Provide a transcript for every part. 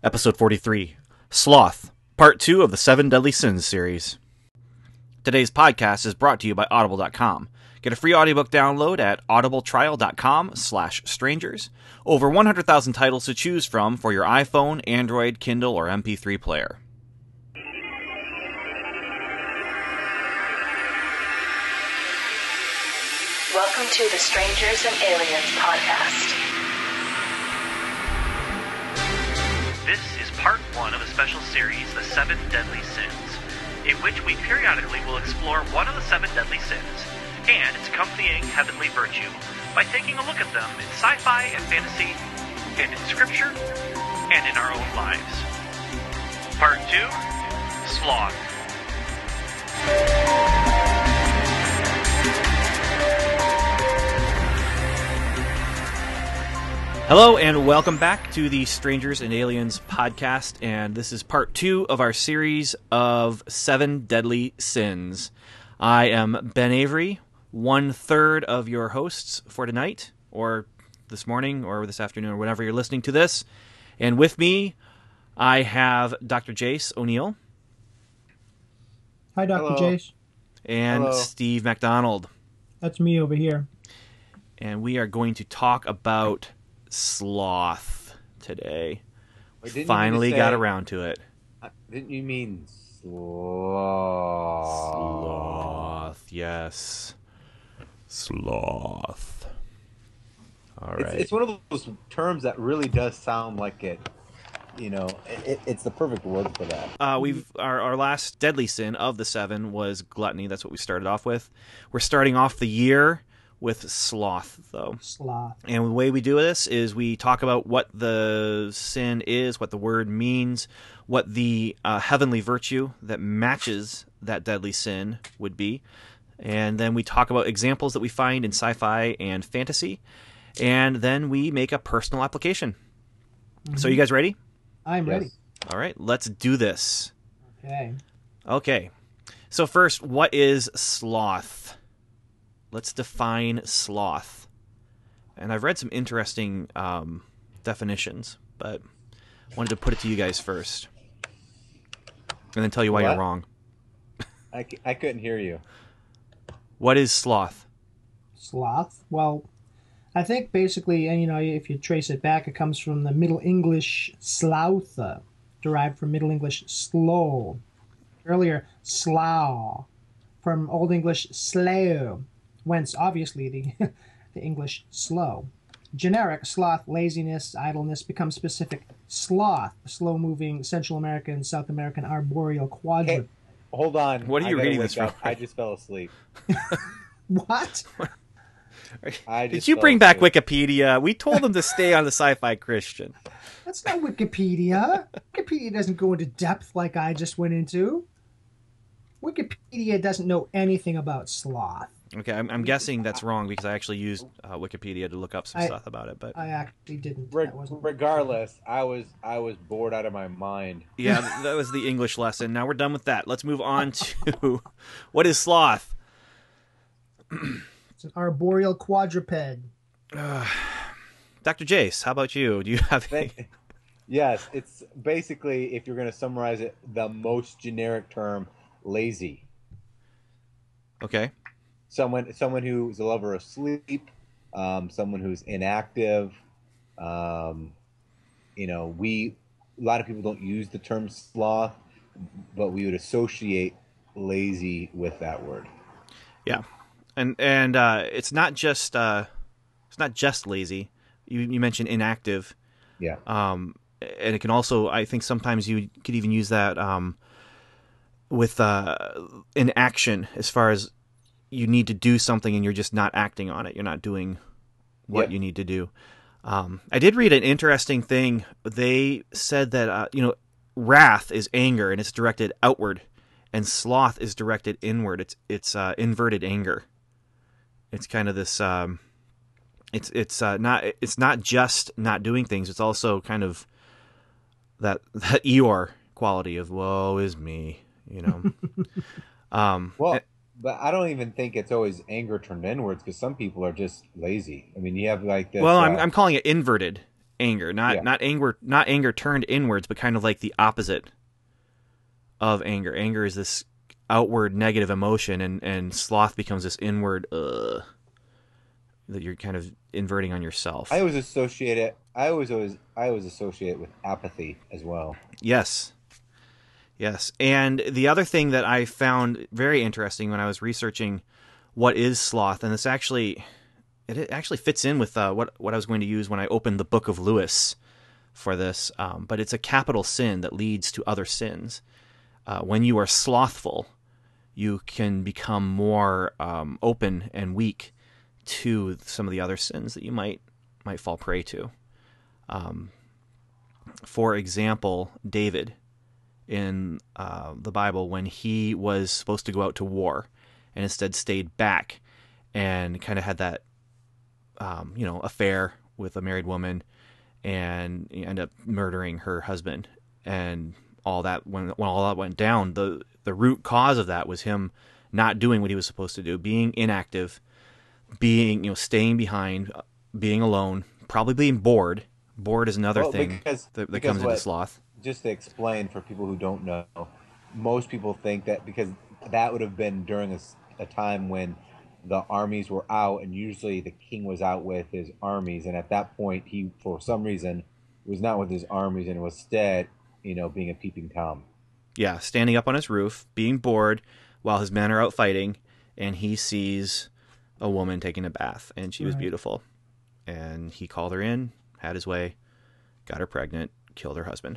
Episode 43, Sloth, Part 2 of the 7 Deadly Sins series. Today's podcast is brought to you by Audible.com. Get a free audiobook download at audibletrial.com/strangers. Over 100,000 titles to choose from for your iPhone, Android, Kindle, or MP3 player. Welcome to the Strangers and Aliens podcast. This is part 1 of a special series, The 7 Deadly Sins, in which we periodically will explore one of the 7 deadly sins and its accompanying heavenly virtue by taking a look at them in sci-fi and fantasy, and in scripture, and in our own lives. Part 2, Sloth. Hello and welcome back to the Strangers and Aliens podcast, and this is part 2 of our series of 7 Deadly Sins. I am Ben Avery, 1/3 of your hosts for tonight, or this morning, or this afternoon, or whenever you're listening to this. And with me, I have Dr. Jace O'Neill. Hi, Dr. Hello. Jace. And Hello. Steve MacDonald. That's me over here. And we are going to talk about sloth today. Wait, didn't you Finally say- got around to it. Didn't you mean sloth? Sloth, yes. Sloth. All right. It's one of those terms that really does sound like it. You know, it's the perfect word for that. Our last deadly sin of the 7 was gluttony. That's what we started off with. We're starting off the year with sloth, though. Sloth. And the way we do this is we talk about what the sin is, what the word means, what the heavenly virtue that matches that deadly sin would be. And then we talk about examples that we find in sci-fi and fantasy. And then we make a personal application. So you guys ready? I'm ready. Yes. All right, let's do this. Okay. Okay. So first, what is sloth? Let's define sloth. And I've read some interesting definitions, but wanted to put it to you guys first. And then tell you why you're What? wrong. I couldn't hear you. What is sloth? Sloth. Well, I think basically, and if you trace it back, it comes from the Middle English slough, derived from Middle English slow. Earlier, slough, from Old English slow, whence obviously the the English slow. Generic sloth, laziness, idleness becomes specific sloth, slow moving Central American, South American arboreal quadruped. Hey, hold on. What are you I gotta reading wake this up. from? I just fell asleep. What? Did you bring back Wikipedia? We told them to stay on the Sci-Fi Christian. That's not Wikipedia. Wikipedia doesn't go into depth like I just went into. Wikipedia doesn't know anything about sloth. Okay, I'm guessing that's wrong because I actually used Wikipedia to look up some stuff about it. But I actually didn't. That wasn't- Regardless, I was bored out of my mind. yeah, that was the English lesson. Now we're done with that. Let's move on to what is sloth? It's an arboreal quadruped. Dr. Jace, how about you? Do you have any? Yes, it's basically, if you're going to summarize it, the most generic term, lazy. Okay. Someone who's a lover of sleep, someone who's inactive. A lot of people don't use the term sloth, but we would associate lazy with that word. Yeah, and it's not just lazy. You mentioned inactive. Yeah. And it can also, I think sometimes you could even use that with inaction, as far as you need to do something and you're just not acting on it. You're not doing what you need to do. I did read an interesting thing. They said that wrath is anger and it's directed outward, and sloth is directed inward. It's inverted anger. It's kind of this. It's not just not doing things. It's also kind of that Eeyore quality of woe is me. Well, but I don't even think it's always anger turned inwards, because some people are just lazy. I mean, you have like this. Well, I'm calling it inverted anger, not Yeah. not anger turned inwards, but kind of like the opposite of anger. Anger is this outward negative emotion, and sloth becomes this inward that you're kind of inverting on yourself. I always associate it. I always associate it with apathy as well. Yes. Yes. And the other thing that I found very interesting when I was researching what is sloth, and it actually fits in with what I was going to use when I opened the Book of Lewis for this, but it's a capital sin that leads to other sins. When you are slothful, you can become more open and weak to some of the other sins that you might fall prey to. For example, David in the Bible, when he was supposed to go out to war and instead stayed back and kind of had that affair with a married woman, and he ended up murdering her husband, and all that. When all that went down, the root cause of that was him not doing what he was supposed to do, being inactive, staying behind, being alone, probably being bored. Bored is another thing that comes into sloth. Just to explain for people who don't know, most people think that because that would have been during a time when the armies were out, and usually the king was out with his armies, and at that point he, for some reason, was not with his armies and was instead, being a peeping Tom. Yeah, standing up on his roof, being bored while his men are out fighting, and he sees a woman taking a bath, and she was beautiful. And he called her in, had his way, got her pregnant, killed her husband.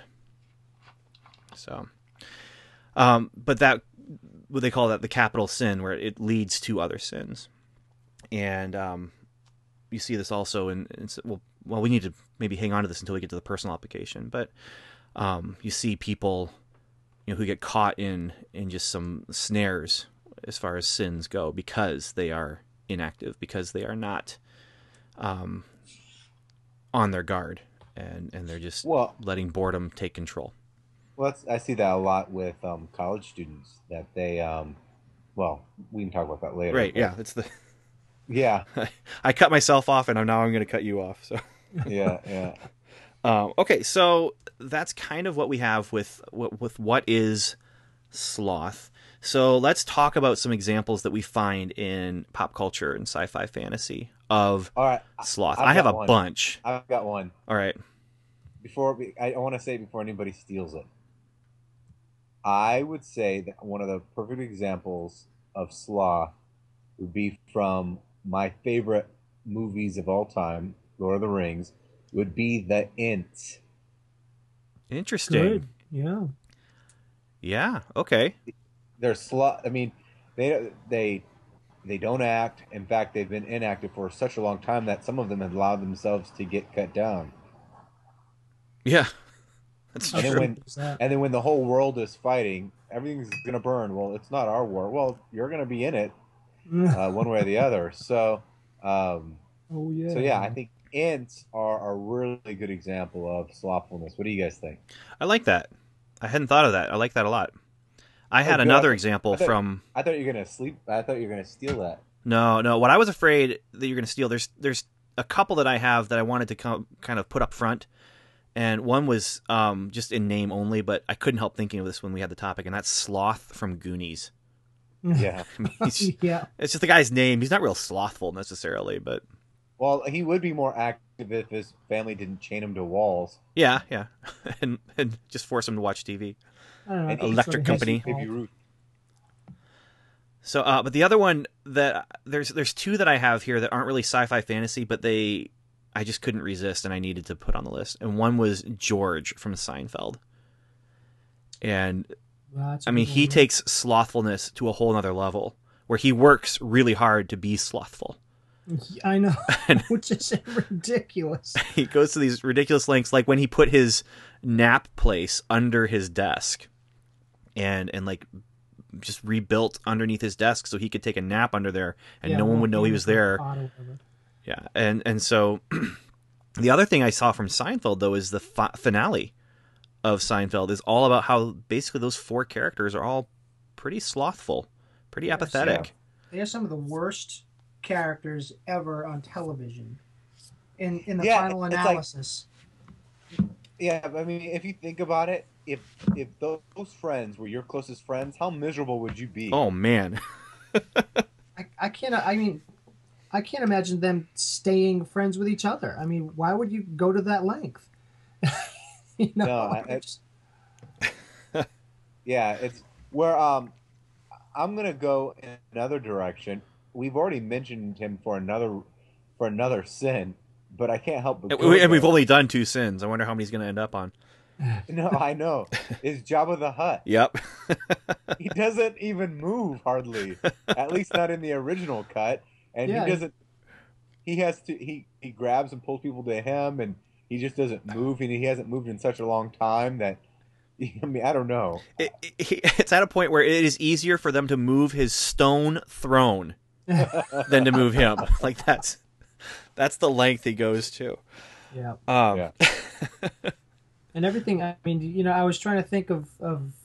So, but that, what they call that, the capital sin, where it leads to other sins. And you see this also well, we need to maybe hang on to this until we get to the personal application. But you see people, who get caught in just some snares as far as sins go, because they are inactive, because they are not on their guard, and they're just letting boredom take control. Well, I see that a lot with college students, that they, we can talk about that later. Right, yeah. Yeah. I cut myself off, and now I'm going to cut you off. So. Yeah. Okay, so that's kind of what we have with what is sloth. So let's talk about some examples that we find in pop culture and sci-fi fantasy of sloth. I have a bunch. I've got one. All right. I want to say before anybody steals it, I would say that one of the perfect examples of sloth would be from my favorite movies of all time, Lord of the Rings, would be the Ents. Interesting. Good. Yeah. Yeah. Okay. They're sloth. I mean, they don't act. In fact, they've been inactive for such a long time that some of them have allowed themselves to get cut down. Yeah. That's true. And then when the whole world is fighting, everything's going to burn. Well, it's not our war. Well, you're going to be in it one way or the other. So, So yeah, I think Ents are a really good example of slothfulness. What do you guys think? I like that. I hadn't thought of that. I like that a lot. I had another example from. I thought you were going to sleep. I thought you were going to steal that. No. What I was afraid that you're going to steal. There's a couple that I have that I wanted to kind of put up front. And one was just in name only, but I couldn't help thinking of this when we had the topic, and that's Sloth from Goonies. Yeah. Yeah. It's just the guy's name. He's not real slothful necessarily, but... Well, he would be more active if his family didn't chain him to walls. Yeah. and just force him to watch TV. I don't know, Electric Company. Baby Ruth. So, but the other one that... There's two that I have here that aren't really sci-fi fantasy, but I just couldn't resist, and I needed to put on the list. And one was George from Seinfeld. And, he takes slothfulness to a whole nother level, where he works really hard to be slothful. I know, which is ridiculous. He goes to these ridiculous lengths, like when he put his nap place under his desk, and like just rebuilt underneath his desk so he could take a nap under there, and no one would know he was there. Yeah, and so the other thing I saw from Seinfeld, though, is the finale of Seinfeld is all about how basically those four characters are all pretty slothful, pretty apathetic. Yeah. They are some of the worst characters ever on television. In the final analysis, Yeah, I mean, if you think about it, if those friends were your closest friends, how miserable would you be? Oh man. I can't. I mean, I can't imagine them staying friends with each other. I mean, why would you go to that length? you No, know, I just, yeah, it's where I'm gonna go in another direction. We've already mentioned him for another sin, but I can't help but go And we've there. only done 2 sins. I wonder how many he's going to end up on. No, I know. Is Jabba the Hutt. Yep. He doesn't even move hardly. At least not in the original cut. And he yeah, doesn't he has to he grabs and pulls people to him and he just doesn't move and he hasn't moved in such a long time that I mean, I don't know. It's at a point where it is easier for them to move his stone throne than to move him. Like that's the length he goes to. yeah, Yeah. and everything. I mean, I was trying to think of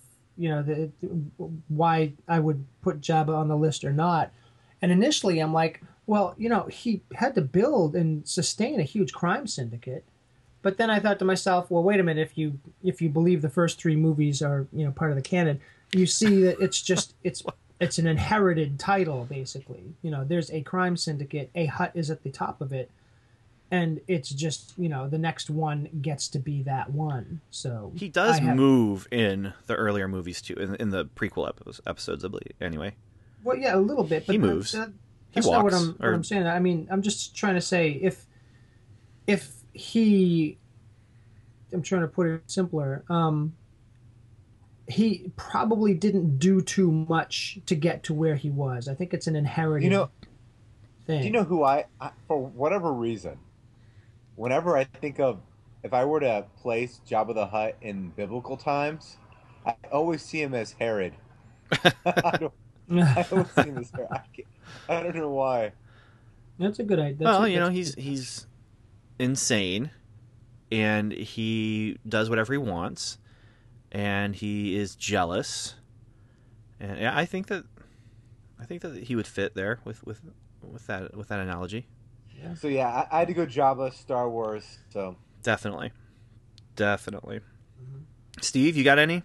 why I would put Jabba on the list or not. And initially, I'm like, well, he had to build and sustain a huge crime syndicate. But then I thought to myself, well, wait a minute. If you believe the first 3 movies are part of the canon, you see that it's an inherited title basically. There's a crime syndicate. A Hutt is at the top of it, and it's just the next one gets to be that one. So He does move in the earlier movies too, in the prequel episodes, I believe. Anyway, well, yeah, a little bit. But he moves. That's he not walks. what I'm saying. I mean, I'm just trying to say if he, I'm trying to put it simpler. He probably didn't do too much to get to where he was. I think it's an inherited thing. Do you know who I for whatever reason, whenever I think of if I were to place Jabba the Hutt in biblical times, I always see him as Herod. I always see him as Herod. I don't know why. That's a good idea. Well, he's insane, and he does whatever he wants, and he is jealous, and yeah, I think that he would fit there with that analogy. Yeah. So yeah, I had to go Jabba, Star Wars. So Definitely. Steve, you got any?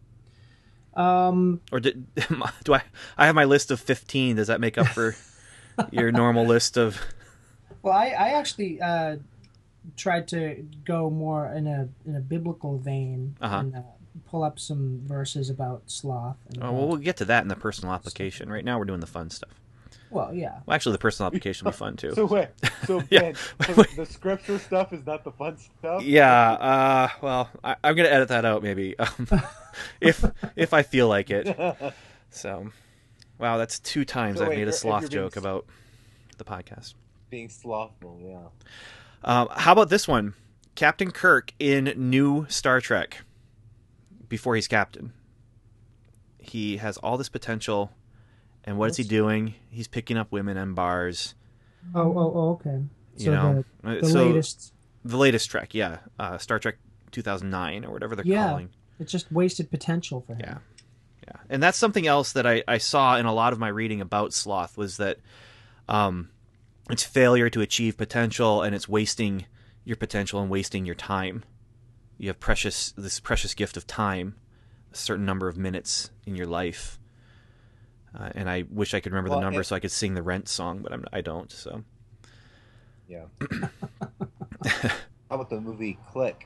Or do I have my list of 15? Does that make up for your normal list of? Well, I actually tried to go more in a biblical vein and pull up some verses about sloth. And Oh, well, we'll get to that in the personal application. Right now, we're doing the fun stuff. Well, yeah. Well, actually, the personal application will be fun too. so wait, so Yeah. Ben, so the scripture stuff is not the fun stuff. Yeah. Well, I'm gonna edit that out maybe, if I feel like it. So, wow, that's 2 times So I've wait, made a if sloth you're being joke about the podcast. Being slothful, yeah. How about this one? Captain Kirk in new Star Trek. Before he's captain, he has all this potential, and what is he doing? He's picking up women in bars. Oh, okay. So the so latest. the latest Trek, yeah, Star Trek 2009 or whatever they're calling. It's just wasted potential for him. Yeah, and that's something else that I saw in a lot of my reading about sloth was that it's failure to achieve potential, and it's wasting your potential and wasting your time. You have this precious gift of time, a certain number of minutes in your life, and I wish I could remember the number so I could sing the Rent song, but I don't. So Yeah. How about the movie Click?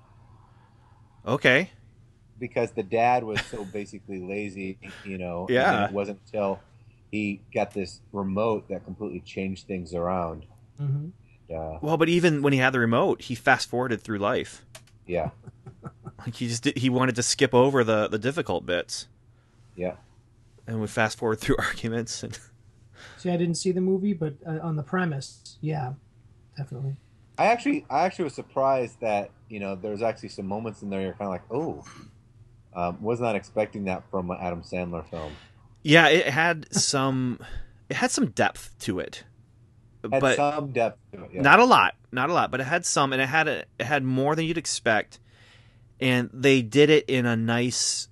okay, Because the dad was so basically lazy, Yeah. And it wasn't until he got this remote that completely changed things around. Mm-hmm. well, but even when he had the remote, he fast forwarded through life. Yeah. Like he wanted to skip over the difficult bits Yeah. and would fast forward through arguments and. See, I didn't see the movie, but on the premise, yeah, definitely. I actually was surprised that there's actually some moments in there you're kind of like, oh, was not expecting that from an Adam Sandler film. Yeah, it had some depth to it, Had some depth to it. Yeah. not a lot, but it had some, and it had more than you'd expect, and they did it in a nice,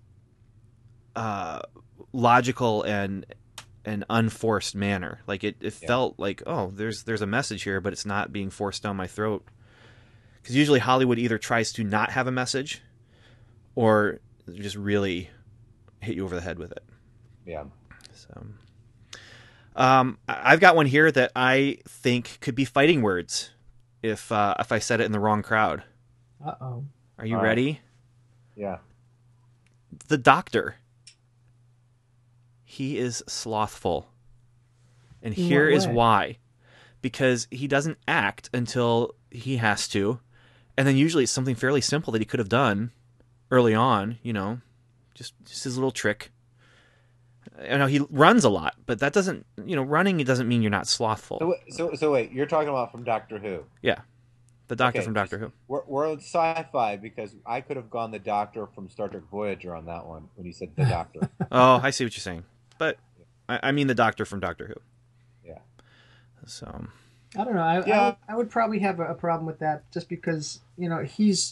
logical and unforced manner. Like it felt like, oh, there's a message here, but it's not being forced down my throat. Because usually Hollywood either tries to not have a message or just really hit you over the head with it. Yeah. So, I've got one here that I think could be fighting words if I said it in the wrong crowd. Uh-oh. Are you All right. ready? Yeah. The Doctor. He is slothful. And In here what is way? why. Because he doesn't act until he has to. And then usually it's something fairly simple that he could have done early on, you know, just his little trick. I know he runs a lot, but that doesn't, you know, running, it doesn't mean you're not slothful. So wait, you're talking about from Doctor Who. Yeah. The Doctor Okay, from Doctor Who. We're on sci-fi because I could have gone the Doctor from Star Trek Voyager on that one when you said the Doctor. Oh, I see what you're saying. But I mean the Doctor from Doctor Who. Yeah. So, I don't know. Yeah. I would probably have a problem with that just because, you know, he's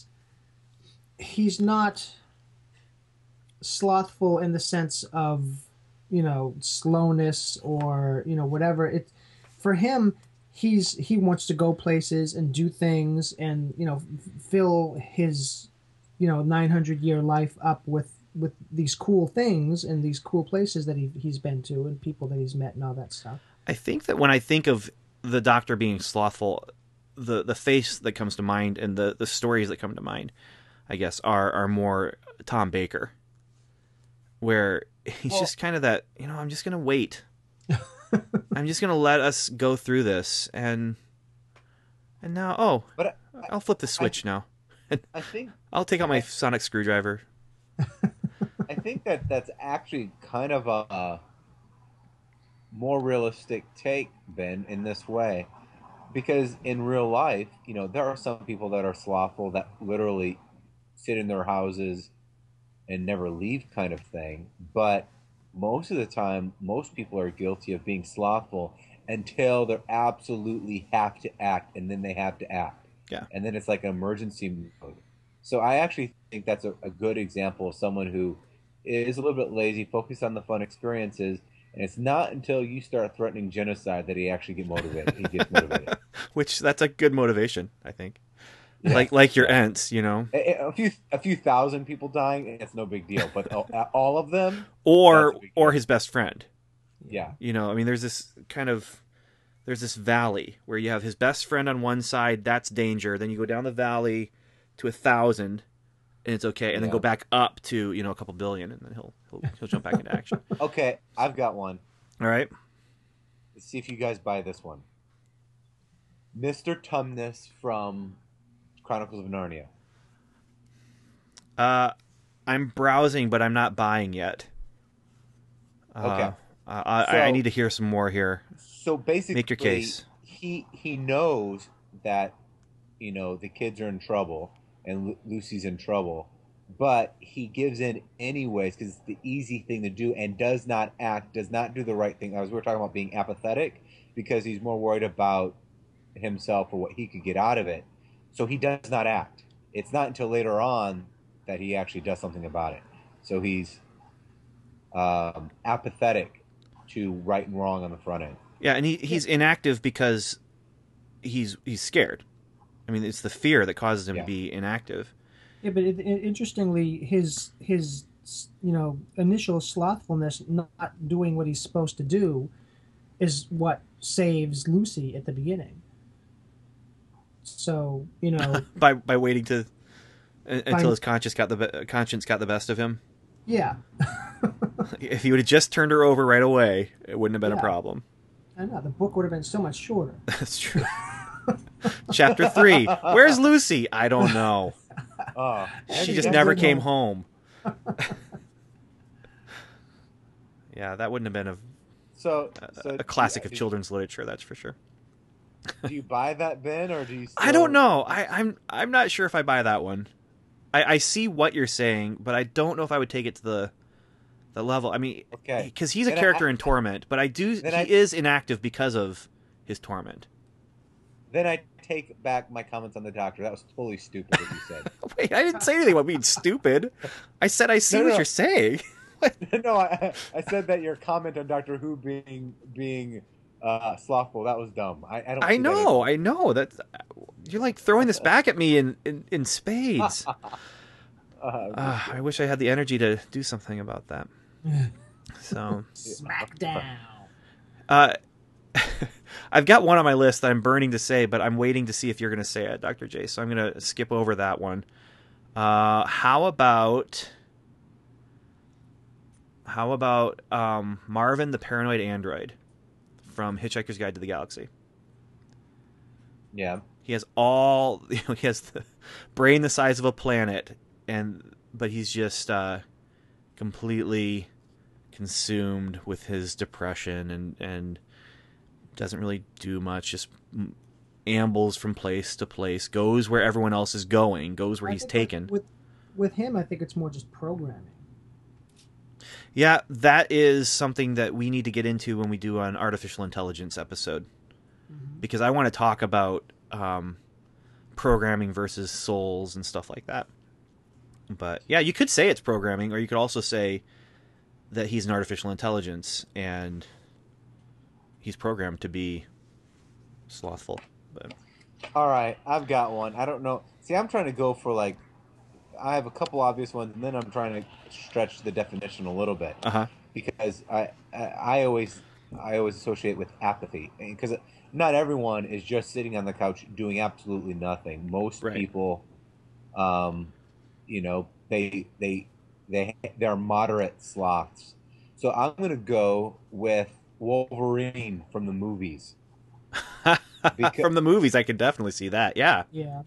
not slothful in the sense of, you know, slowness or, you know, whatever. It for him, he wants to go places and do things and, you know, fill his, you know, 900-year life up with these cool things and these cool places that he's been to and people that he's met and all that stuff. I think that when I think of the Doctor being slothful, the face that comes to mind and the stories that come to mind, I guess, are more Tom Baker, where he's just kind of that, you know, I'm just gonna wait. I'm just gonna let us go through this, and now, But I'll flip the switch now. I think I'll take out my sonic screwdriver. I think that's actually kind of a more realistic take, Ben, in this way. Because in real life, you know, there are some people that are slothful that literally sit in their houses and never leave kind of thing. But most of the time, most people are guilty of being slothful until they absolutely have to act, and then they have to act. Yeah. And then it's like an emergency mode. So I actually think that's a good example of someone who is a little bit lazy, focused on the fun experiences, and it's not until you start threatening genocide that he actually gets motivated. Which that's a good motivation, I think. Yeah. Like your Ents, you know, A few thousand people dying, it's no big deal. But all of them, or that's a big deal. his best friend. Yeah. You know, I mean, there's this valley where you have his best friend on one side. That's danger. Then you go down the valley to 1,000, and it's okay. And then Yeah. go back up to, you know, a couple billion, and then he'll jump back into action. Okay, I've got one. All right. Let's see if you guys buy this one. Mr. Tumnus from Chronicles of Narnia. I'm browsing, but I'm not buying yet. Okay. I need to hear some more here. So basically, Make your case. He knows that, you know, the kids are in trouble and Lucy's in trouble, but he gives in anyways because it's the easy thing to do and does not act, does not do the right thing. As we were talking about being apathetic, because he's more worried about himself or what he could get out of it. So he does not act. It's not until later on that he actually does something about it. So he's apathetic to right and wrong on the front end. Yeah, and he's inactive because he's scared. I mean, it's the fear that causes him Yeah. to be inactive. Yeah, but interestingly, his you know, initial slothfulness, not doing what he's supposed to do, is what saves Lucy at the beginning. So, you know, by waiting until his conscience got the best of him. yeah, If he would have just turned her over right away, it wouldn't have been a Yeah. problem. I know the book would have been so much shorter. That's true. Chapter 3. Where's Lucy? I don't know. She just never came home. Yeah, that wouldn't have been a classic of children's literature, that's for sure. Do you buy that, Ben, or do you? I don't know. I'm not sure if I buy that one. I see what you're saying, but I don't know if I would take it to the level. I mean, Okay. because he's a Then character in Torment, but he is inactive because of his torment. Then I take back my comments on the Doctor. That was totally stupid what you said. Wait, I didn't say anything about being stupid. I said I see what you're saying. No, I said that your comment on Doctor Who being Slothful, that was dumb. I don't. I see that at know, all. I know. That's you're like throwing this back at me in spades. I wish I had the energy to do something about that. So, Smackdown. uh, I've got one on my list that I'm burning to say, but I'm waiting to see if you're going to say it, Dr. J. So I'm going to skip over that one. How about Marvin the Paranoid Android from Hitchhiker's Guide to the Galaxy? Yeah. He has he has the brain the size of a planet, but he's just completely consumed with his depression and doesn't really do much. Just ambles from place to place, goes where everyone else is going, goes where I he's think taken. With him, I think it's more just programming. Yeah, that is something that we need to get into when we do an artificial intelligence episode, because I want to talk about programming versus souls and stuff like that. But yeah, you could say it's programming, or you could also say that he's an artificial intelligence and he's programmed to be slothful. But All right, I've got one. I don't know. See, I'm trying to go for like, I have a couple obvious ones, and then I'm trying to stretch the definition a little bit because I always associate with apathy, because not everyone is just sitting on the couch doing absolutely nothing. Most people, you know, they're moderate sloths. So I'm gonna go with Wolverine from the movies. From the movies, I could definitely see that. Yeah.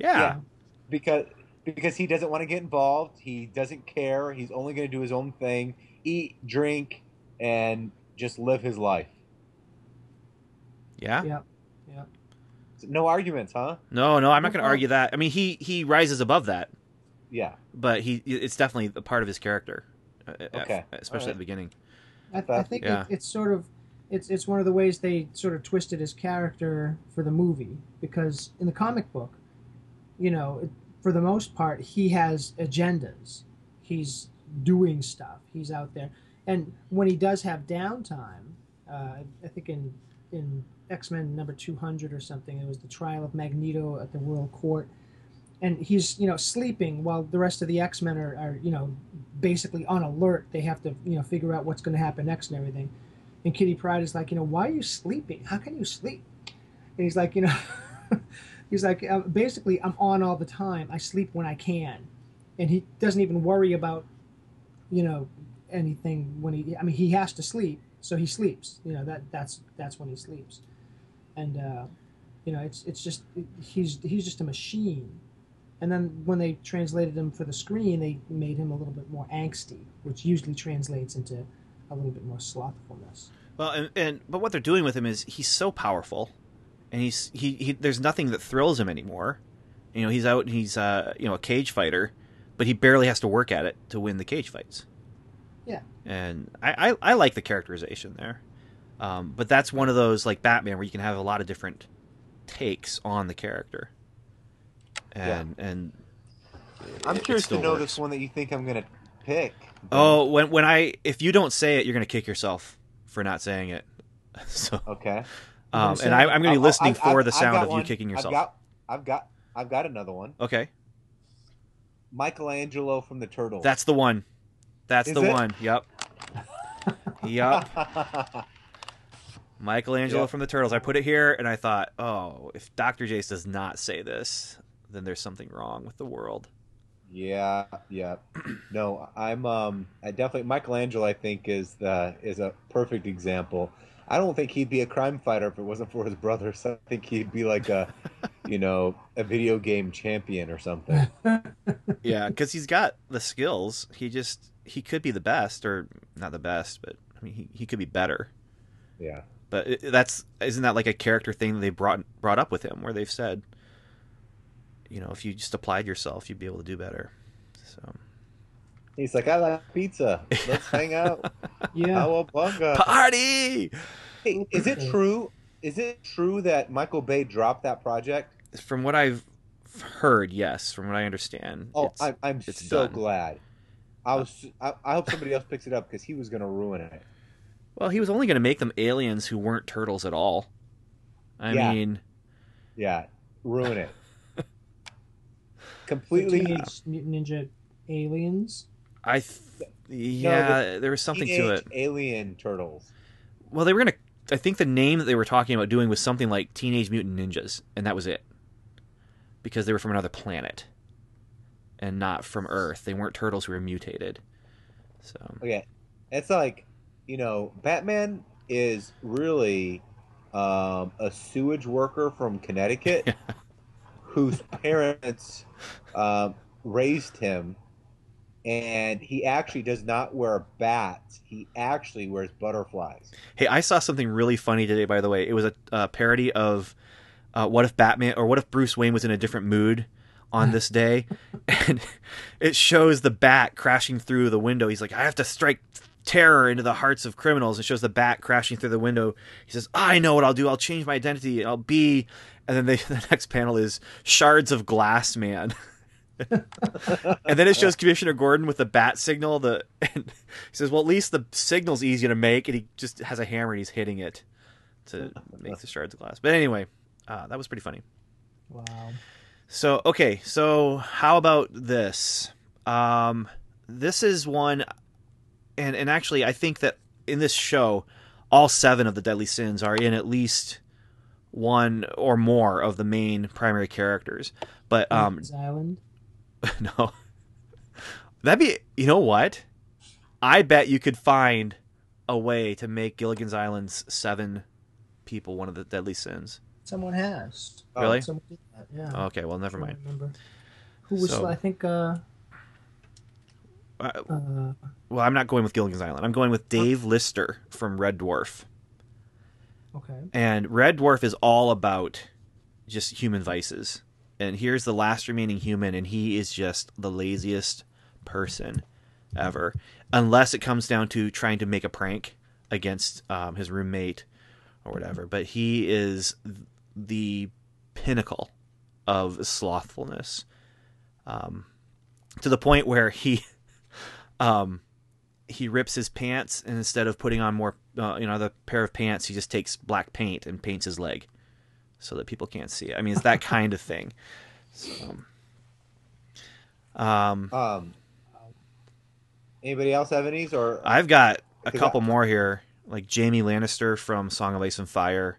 Because he doesn't want to get involved. He doesn't care. He's only going to do his own thing, eat, drink, and just live his life. Yeah. Yeah. No arguments, huh? No, I'm not going to argue that. I mean, he rises above that. Yeah. But it's definitely a part of his character. Okay. Especially at the beginning. I think it's sort of it's one of the ways they sort of twisted his character for the movie, because in the comic book, you know, for the most part, he has agendas. He's doing stuff. He's out there, and when he does have downtime, I think in X-Men number 200 or something, it was the trial of Magneto at the World Court, and he's, you know, sleeping while the rest of the X-Men are you know, basically on alert. They have to, you know, figure out what's going to happen next and everything. And Kitty Pryde is like, you know, why are you sleeping? How can you sleep? And he's like, you know, he's like, basically, I'm on all the time. I sleep when I can. And he doesn't even worry about, you know, anything when he has to sleep, so he sleeps. You know, that's when he sleeps. And, you know, it's just, he's just a machine. And then when they translated him for the screen, they made him a little bit more angsty, which usually translates into a little bit more slothfulness. Well, but what they're doing with him is he's so powerful, and he there's nothing that thrills him anymore. You know, he's out and he's you know, a cage fighter, but he barely has to work at it to win the cage fights. Yeah. And I like the characterization there. But that's one of those, like Batman, where you can have a lot of different takes on the character. And I'm curious to know works. this one that you think I'm going to pick. Oh, if you don't say it, you're going to kick yourself for not saying it. So okay. And I'm going to be listening for the sound of you kicking yourself. I've got another one. Okay. Michelangelo from the Turtles. That's the one. That's the one. Yep. Michelangelo from the Turtles. I put it here, and I thought, oh, if Dr. Jace does not say this, then there's something wrong with the world. Yeah. No, I definitely, Michelangelo, I think, is a perfect example. I don't think he'd be a crime fighter if it wasn't for his brothers. I think he'd be like a, you know, a video game champion or something. Yeah, because he's got the skills. He could be the best, or not the best, but I mean, he could be better. Yeah. But isn't that like a character thing that they brought up with him, where they've said, you know, if you just applied yourself, you'd be able to do better. So he's like, I like pizza. Let's hang out. Yeah. Cowabunga. Party! Hey, is it true? Is it true that Michael Bay dropped that project? From what I've heard, yes. From what I understand. Oh, I'm so done. glad. I hope somebody else picks it up, because he was going to ruin it. Well, he was only going to make them aliens who weren't turtles at all. I Yeah. mean, Yeah, ruin it. The Completely. Teenage Mutant Ninja Aliens. yeah, there was something to Teenage it. Alien Turtles. Well, they were going to, I think the name that they were talking about doing was something like Teenage Mutant Ninjas, and that was it. Because they were from another planet and not from Earth. They weren't turtles who were mutated. So, Okay, it's like, Batman is really a sewage worker from Connecticut whose parents raised him, and he actually does not wear bats. He actually wears butterflies. hey, I saw something really funny today, by the way. It was a parody of what if Batman, or what if Bruce Wayne was in a different mood on this day, and it shows the bat crashing through the window. He's like, I have to strike terror into the hearts of criminals. It shows the bat crashing through the window. He says, I know what I'll do. I'll change my identity. I'll be, and then the next panel is Shards of Glass Man. And then it shows Commissioner Gordon with the bat signal. And he says, well, at least the signal's easy to make, and he just has a hammer and he's hitting it to make the shards of glass. But anyway, that was pretty funny. Wow. So, okay, so how about this? This is one, and actually I think that in this show, all 7 of the Deadly Sins are in at least one or more of the main primary characters. But, Gilligan's Island. no. That'd be, you know what? I bet you could find a way to make Gilligan's Island's 7 people one of the Deadly Sins. Someone has. Really? Someone did that, yeah. Okay, well, never I mind. remember. Who was, So- I think, Well, I'm not going with Gilligan's Island. I'm going with Dave Lister from Red Dwarf. okay. And Red Dwarf is all about just human vices. And here's the last remaining human, and he is just the laziest person ever. Unless it comes down to trying to make a prank against his roommate or whatever. But he is the pinnacle of slothfulness. To the point where he rips his pants, and instead of putting on more, the pair of pants, he just takes black paint and paints his leg so that people can't see it. I mean, it's that kind of thing. So, Anybody else have any? Or I've got a 'Cause couple more here, like Jaime Lannister from Song of Ice and Fire,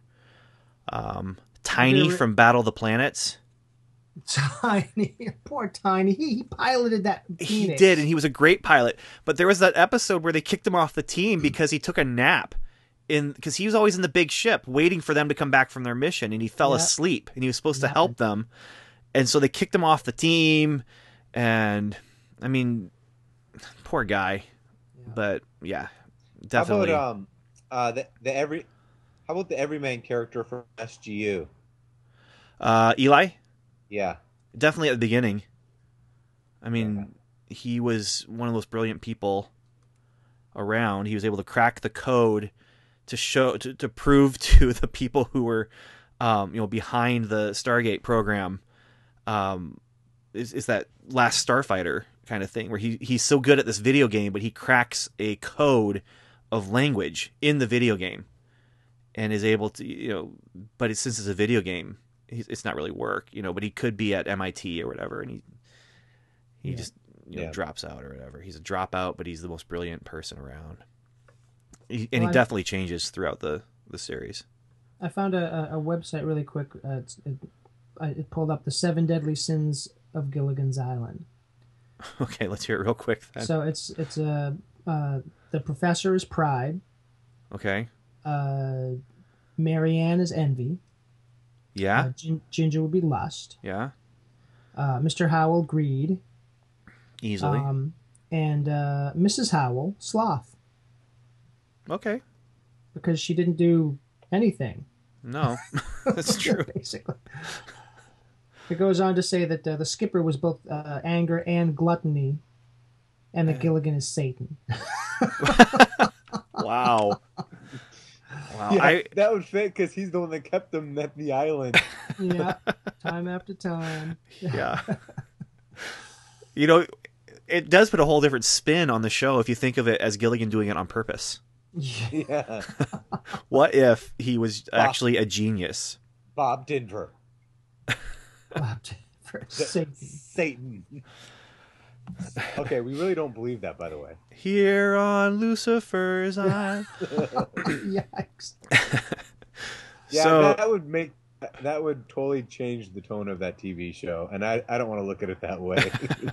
Tiny Really? from Battle of the Planets. Tiny. Poor Tiny. He piloted that He Phoenix. did, and he was a great pilot. But there was that episode where they kicked him off the team because he took a nap because he was always in the big ship waiting for them to come back from their mission, and he fell Yeah. asleep, and he was supposed to help them, and so they kicked him off the team. And I mean, poor guy. But yeah, definitely. How about how about the everyman character from SGU? Eli, Yeah. definitely at the beginning. I mean, he was one of those brilliant people around. He was able to crack the code to show to prove to the people who were behind the Stargate program is that Last Starfighter kind of thing, where he's so good at this video game, but he cracks a code of language in the video game and is able to, but since it's a video game, it's not really work, but he could be at MIT or whatever, and he just drops out or whatever. He's a dropout, but he's the most brilliant person around. He definitely changes throughout the series. I found a website really quick. It pulled up the 7 Deadly Sins of Gilligan's Island. Okay, let's hear it real quick then. So it's the professor is Pride. Okay. Marianne is Envy. Yeah. Ginger would be Lust. Yeah. Mr. Howell, Greed. Easily. And Mrs. Howell, Sloth. Okay. Because she didn't do anything. No, that's true. Basically. It goes on to say that the skipper was both anger and gluttony, and that Gilligan is Satan. Wow. Wow. Yeah, that would fit because he's the one that kept them at the island. Yeah, time after time. Yeah. It does put a whole different spin on the show if you think of it as Gilligan doing it on purpose. Yeah, What if he was Bob, actually a genius? Bob Denver, For Satan. Satan. Okay, we really don't believe that, by the way. Here on Lucifer's Island. Yikes. Yeah, So, that would totally change the tone of that TV show, and I don't want to look at it that way.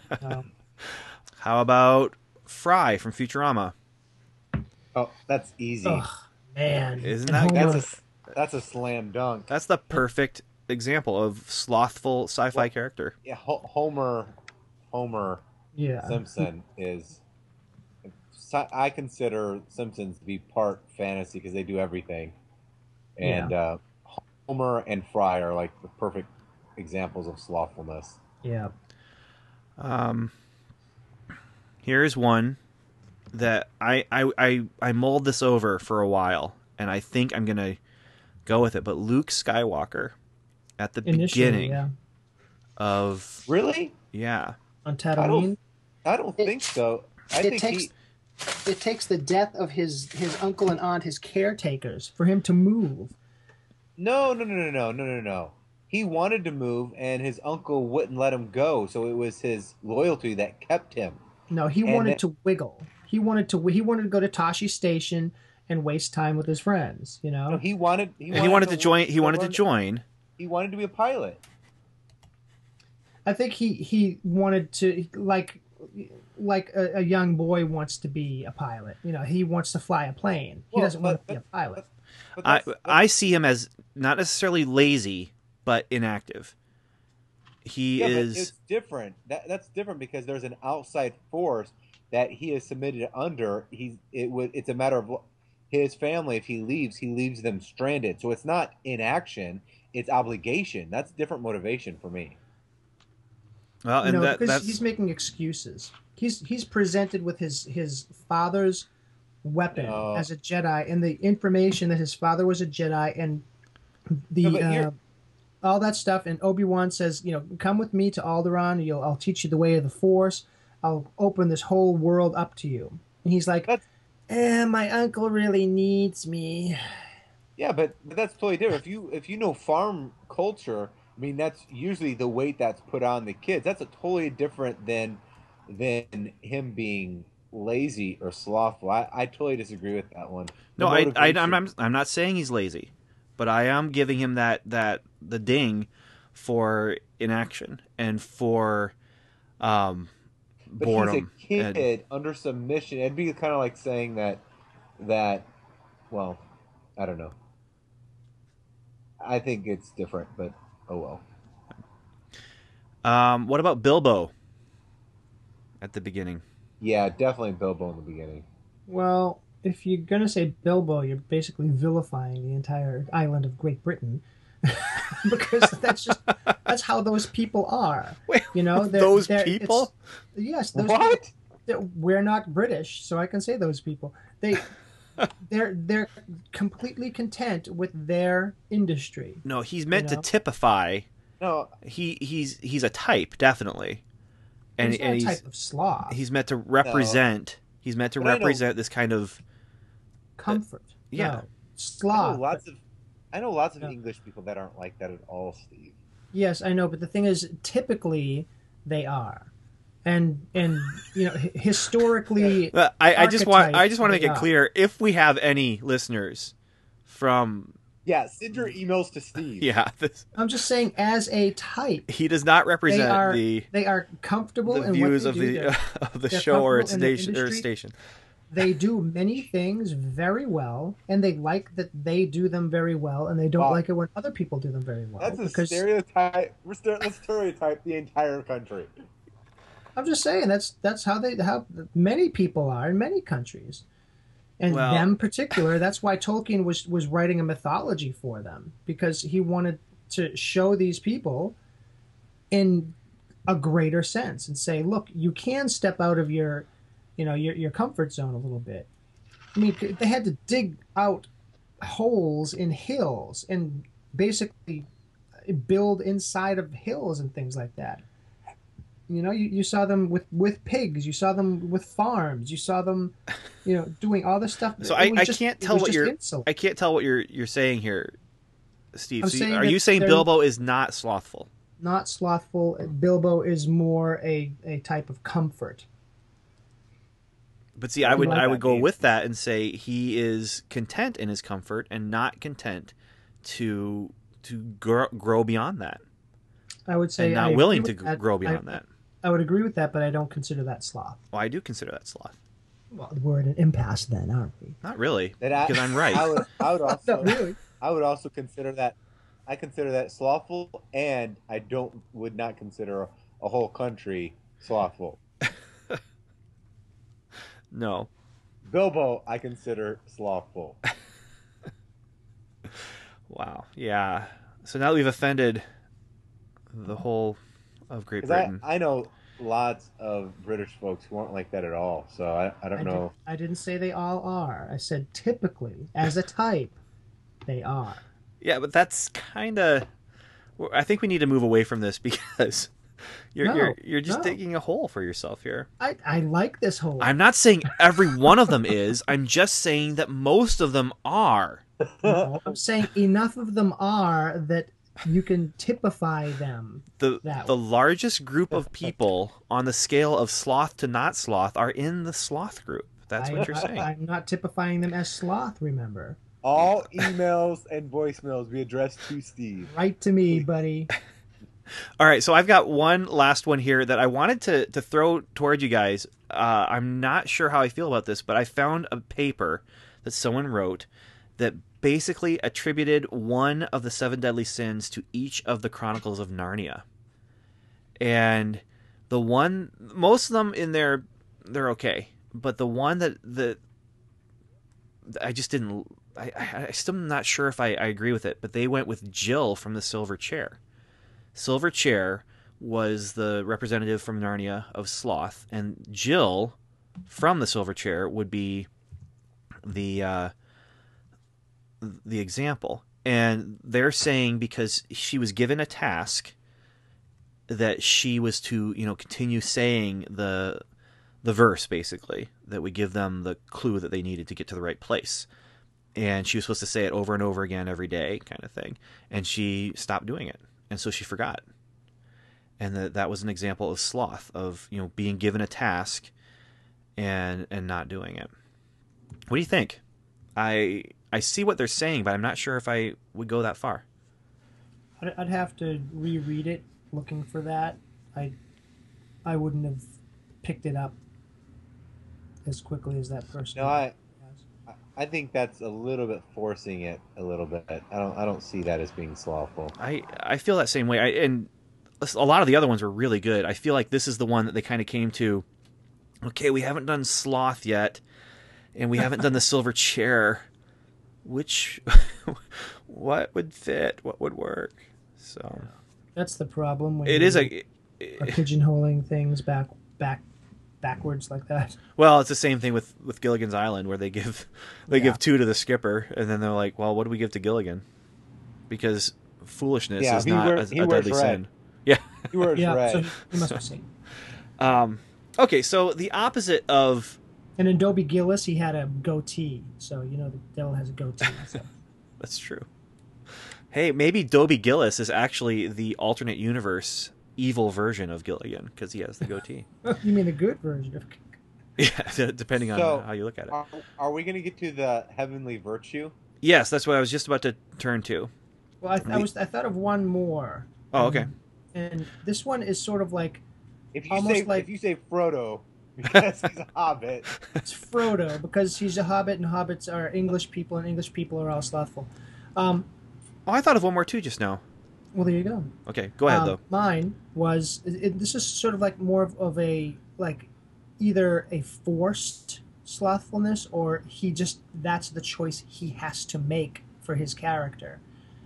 how about Fry from Futurama? Oh, that's easy. Ugh, man. Isn't And that Homer- That's a slam dunk. That's the perfect example of slothful sci-fi character. Yeah, Homer Yeah. Simpson is. I consider Simpsons to be part fantasy because they do everything, and Homer and Fry are like the perfect examples of slothfulness. Yeah. Here's one that I mulled this over for a while, and I think I'm gonna go with it. But Luke Skywalker at the Initially, beginning yeah. of Really? yeah. On Tatooine. I don't think so. I It think takes it takes the death of his uncle and aunt, his caretakers, for him to move. No. He wanted to move, and his uncle wouldn't let him go. So it was his loyalty that kept him. No, he wanted to wiggle. He wanted to go to Tashi Station and waste time with his friends. You know. No, he wanted He wanted to join. He wanted to learn- join. He wanted to be a pilot. I think he wanted to like a young boy wants to be a pilot. You know, he wants to fly a plane. He Well, doesn't want to be a pilot. But I see him as not necessarily lazy, but inactive. He yeah, but is. it's different. That's different because there's an outside force that he is submitted under. It's a matter of his family. If he leaves them stranded. So it's not inaction; it's obligation. That's different motivation for me. Well, and Because that's he's making excuses. He's presented with his father's weapon No. as a Jedi, and the information that his father was a Jedi, and No, but here- all that stuff. And Obi-Wan says, come with me to Alderaan. I'll teach you the way of the Force. I'll open this whole world up to you. And he's like, my uncle really needs me. Yeah, but that's totally different. If you know farm culture, I mean that's usually the weight that's put on the kids. That's a totally different than him being lazy or slothful. I totally disagree with that one. The no. motivation- I'm not saying he's lazy, but I am giving him the ding for inaction and for But boredom. he's a and- kid under submission. It'd be kind of like saying that. Well, I don't know. I think it's different, but oh well. What about Bilbo at the beginning? Yeah, definitely Bilbo in the beginning. Well, if you're going to say Bilbo, you're basically vilifying the entire island of Great Britain. Because that's how those people are. Wait, They're- those they're- people? Yes. Those What? we're not British, so I can say those people. They're completely content with their industry. No, he's meant You know? to typify. No, He's a type, definitely, and He's not a type of sloth. he's meant to represent. He's meant to But I know- represent this kind of. Comfort. yeah. No. I know Sloth. lots of No. English people that aren't like that at all, Steve. Yes, I know, but the thing is, typically they are, and historically, I just want to archetypes make they it are. clear if we have any listeners from Yeah, send your emails to Steve. I'm just saying, as a type, he does not represent they are comfortable the in views what of they do. the They're- of the they're show or comfortable its in their industry. station. They do many things very well, and they like that they do them very well, and they don't Wow. like it when other people do them very well. That's a because stereotype. Let's stereotype the entire country. I'm just saying that's how many people are in many countries, and Well- them particular. That's why Tolkien was writing a mythology for them, because he wanted to show these people in a greater sense and say, look, you can step out of your comfort zone a little bit. I mean, they had to dig out holes in hills and basically build inside of hills and things like that. You know, you saw them with pigs. You saw them with farms. You saw them, doing all this stuff. So It was I just- can't it tell was what just you're insolent. I can't tell what you're saying here, Steve. I'm So saying are that you saying they're- Bilbo is not slothful? Not slothful. Bilbo is more a type of comfort. But see, I I would like I that would go name. with that and say he is content in his comfort and not content to grow beyond that, I would say and I not agree willing with to that. grow beyond that. I would agree with that, but I don't consider that sloth. Well, I do consider that sloth. Well, we're at an impasse then, aren't we? Not really, That because I'm right. I would also Not really. I would also consider that I consider that slothful, and I would not consider a whole country slothful. No. Bilbo, I consider slothful. Wow. Yeah. So now we've offended the whole of Great 'Cause Britain. I know lots of British folks who aren't like that at all. So I don't know. I didn't say they all are. I said typically, as a type, they are. Yeah, but that's kind of. I think we need to move away from this because you're just No. digging a hole for yourself here. I like this whole. I'm not saying every one of them is. I'm just saying that most of them are. No, I'm saying enough of them are that you can typify them. The That the way. largest group of people on the scale of sloth to not sloth are in the sloth group. That's what you're saying. I'm not typifying them as sloth. Remember, All emails and voicemails be addressed to Steve. write to me, buddy. All right, so I've got one last one here that I wanted to throw toward you guys. I'm not sure how I feel about this, but I found a paper that someone wrote that basically attributed one of the 7 deadly sins to each of the Chronicles of Narnia. And the one, most of them in there, they're okay. But the one that I just didn't, I still am not sure if I agree with it, but they went with Jill from the Silver Chair. Silver Chair was the representative from Narnia of sloth, and Jill from the Silver Chair would be the example. And they're saying because she was given a task that she was to, continue saying the verse, basically, that would give them the clue that they needed to get to the right place. And she was supposed to say it over and over again every day, kind of thing. And she stopped doing it. And so she forgot. And that was an example of sloth, of being given a task and not doing it. What do you think? I see what they're saying, but I'm not sure if I would go that far. I'd have to reread it, looking for that. I wouldn't have picked it up as quickly as that person. No, has. I think that's a little bit forcing it a little bit. I don't see that as being slothful. I feel that same way. And a lot of the other ones were really good. I feel like this is the one that they kind of came to. Okay, we haven't done sloth yet, and we haven't done the Silver Chair. Which, what would fit? What would work? So That's the problem. When it you is are pigeonholing things backwards like that. Well, it's the same thing with Gilligan's Island, where they give 2 to the skipper, and then they're like, well, what do we give to Gilligan? Because foolishness is not a deadly sin. Yeah. He wears Yeah, red. so he must be safe. Okay, so the opposite of And in Dobie Gillis, he had a goatee, so the devil has a goatee. So. that's true. Hey, maybe Dobie Gillis is actually the alternate universe evil version of Gilligan because he has the goatee. You mean the good version of? Yeah, depending on So, how you look at it. Are we going to get to the heavenly virtue? Yes, that's what I was just about to turn to. Well, I thought of one more. Oh, okay. And this one is sort of like If you Almost say like- if you say Frodo because he's a hobbit, it's Frodo because he's a hobbit and hobbits are English people and English people are all slothful. Oh, I thought of one more too just now. Well, there you go. Okay, go ahead though. Mine was this is sort of like more of a like either a forced slothfulness or that's the choice he has to make for his character.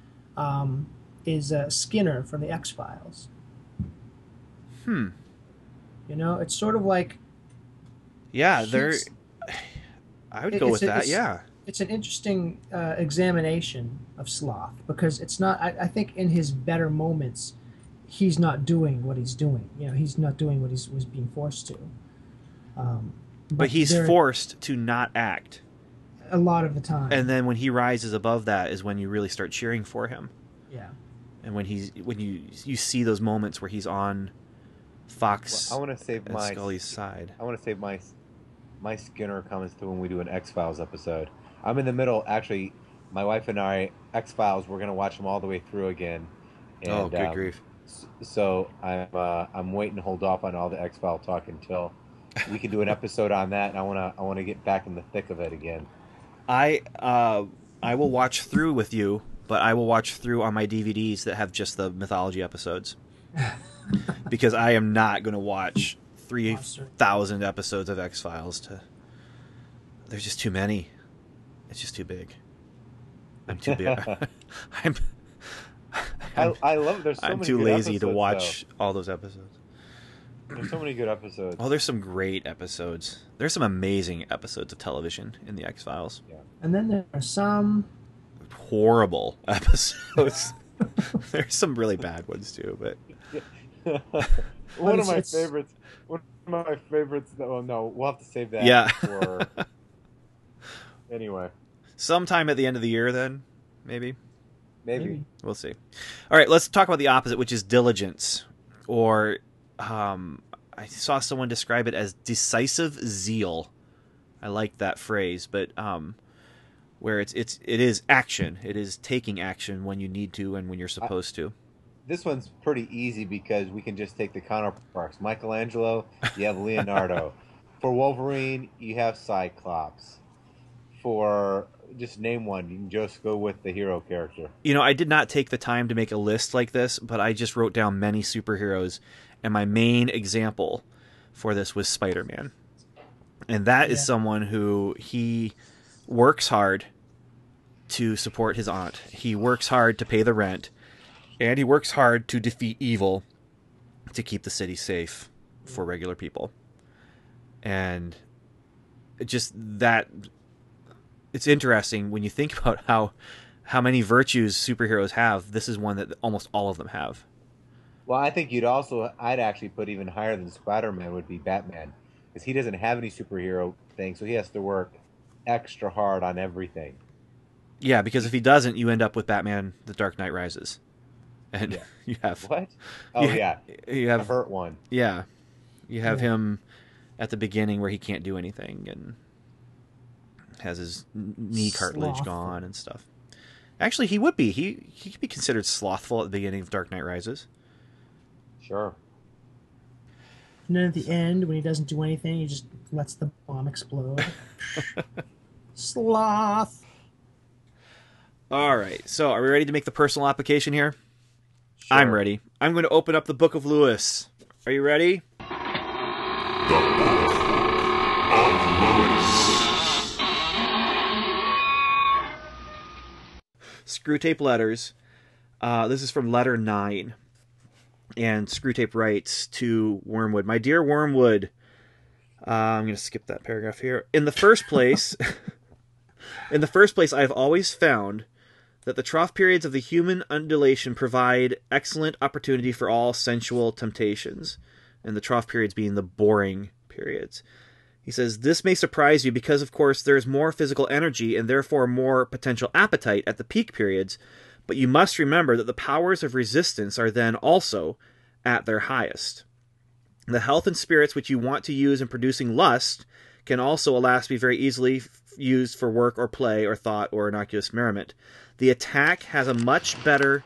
Is Skinner from the X-Files. It's sort of like Yeah, he's- I would go with that. it's- Yeah. it's an interesting examination of sloth because it's not. I think in his better moments, he's not doing what he's doing. You know, he's not doing what he was being forced to. But he's forced to not act. A lot of the time. And then when he rises above that is when you really start cheering for him. Yeah. And when you see those moments where he's on Fox I want to save and Scully's side. I want to save my Skinner comments to when we do an X-Files episode. I'm in the middle, actually. My wife and I, X-Files, we're going to watch them all the way through again. And, oh, good grief. So I'm waiting to hold off on all the X-File talk until we can do an episode on that, and I want to get back in the thick of it again. I will watch through with you, but I will watch through on my DVDs that have just the mythology episodes. Because I am not going to watch 3,000 episodes of X-Files. There's just too many. It's just too big. I'm too big. I love. There's so I'm many too good lazy to episodes, watch all those episodes. There's so many good episodes. Oh, there's some great episodes. There's some amazing episodes of television in the X-Files. Yeah. And then there are some horrible episodes. There's some really bad ones too, but one of my favorites. Oh no, we'll have to save that. Yeah. For... Anyway. Sometime at the end of the year, then maybe. We'll see. All right, let's talk about the opposite, which is diligence, or I saw someone describe it as decisive zeal. I like that phrase, but where it is action. It is taking action when you need to and when you're supposed to. This one's pretty easy because we can just take the counterparts. Michelangelo, you have Leonardo. For Wolverine, you have Cyclops. For just name one, you can just go with the hero character. You know, I did not take the time to make a list like this, but I just wrote down many superheroes, and my main example for this was Spider-Man. And that is someone who he works hard to support his aunt. He works hard to pay the rent, and he works hard to defeat evil to keep the city safe for regular people. And just that... It's interesting when you think about how many virtues superheroes have. This is one that almost all of them have. Well, I think I'd actually put even higher than Spider-Man would be Batman. Because he doesn't have any superhero thing, so he has to work extra hard on everything. Yeah, because if he doesn't, you end up with Batman The Dark Knight Rises. And you have... What? Oh, yeah. You have... A hurt one. Yeah. You have him at the beginning where he can't do anything, and... has his knee cartilage gone and stuff. Actually, he would be. He could be considered slothful at the beginning of Dark Knight Rises. Sure. And then at the end, when he doesn't do anything, he just lets the bomb explode. Sloth. All right. So, are we ready to make the personal application here? Sure. I'm ready. I'm going to open up the Book of Lewis. Are you ready? The Book of Lewis. Screwtape Letters. This is from letter 9. And Screwtape writes to Wormwood, "My dear Wormwood," I'm going to skip that paragraph here. In the first place, I have always found that the trough periods of the human undulation provide excellent opportunity for all sensual temptations. And the trough periods being the boring periods. He says, "This may surprise you because, of course, there is more physical energy and therefore more potential appetite at the peak periods, but you must remember that the powers of resistance are then also at their highest. The health and spirits which you want to use in producing lust can also, alas, be very easily used for work or play or thought or innocuous merriment. The attack has a much better..."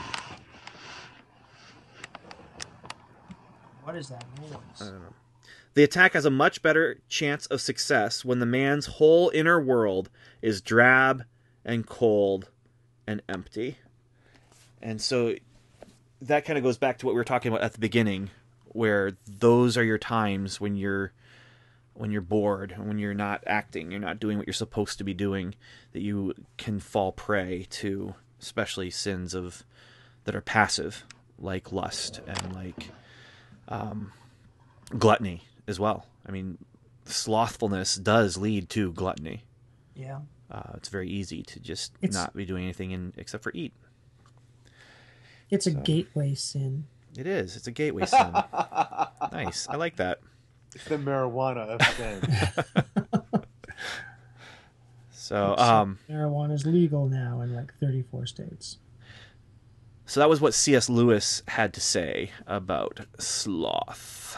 What is that noise? I don't know. "The attack has a much better chance of success when the man's whole inner world is drab and cold and empty." And so that kind of goes back to what we were talking about at the beginning, where those are your times when you're bored, when you're not acting, you're not doing what you're supposed to be doing, that you can fall prey to, especially sins that are passive, like lust and like gluttony as well. I mean, slothfulness does lead to gluttony. Yeah. It's very easy to not be doing anything except for eat. It's a gateway sin. It is. It's a gateway sin. Nice. I like that. It's the marijuana of sin. So, marijuana is legal now in like 34 states. So that was what C.S. Lewis had to say about sloth.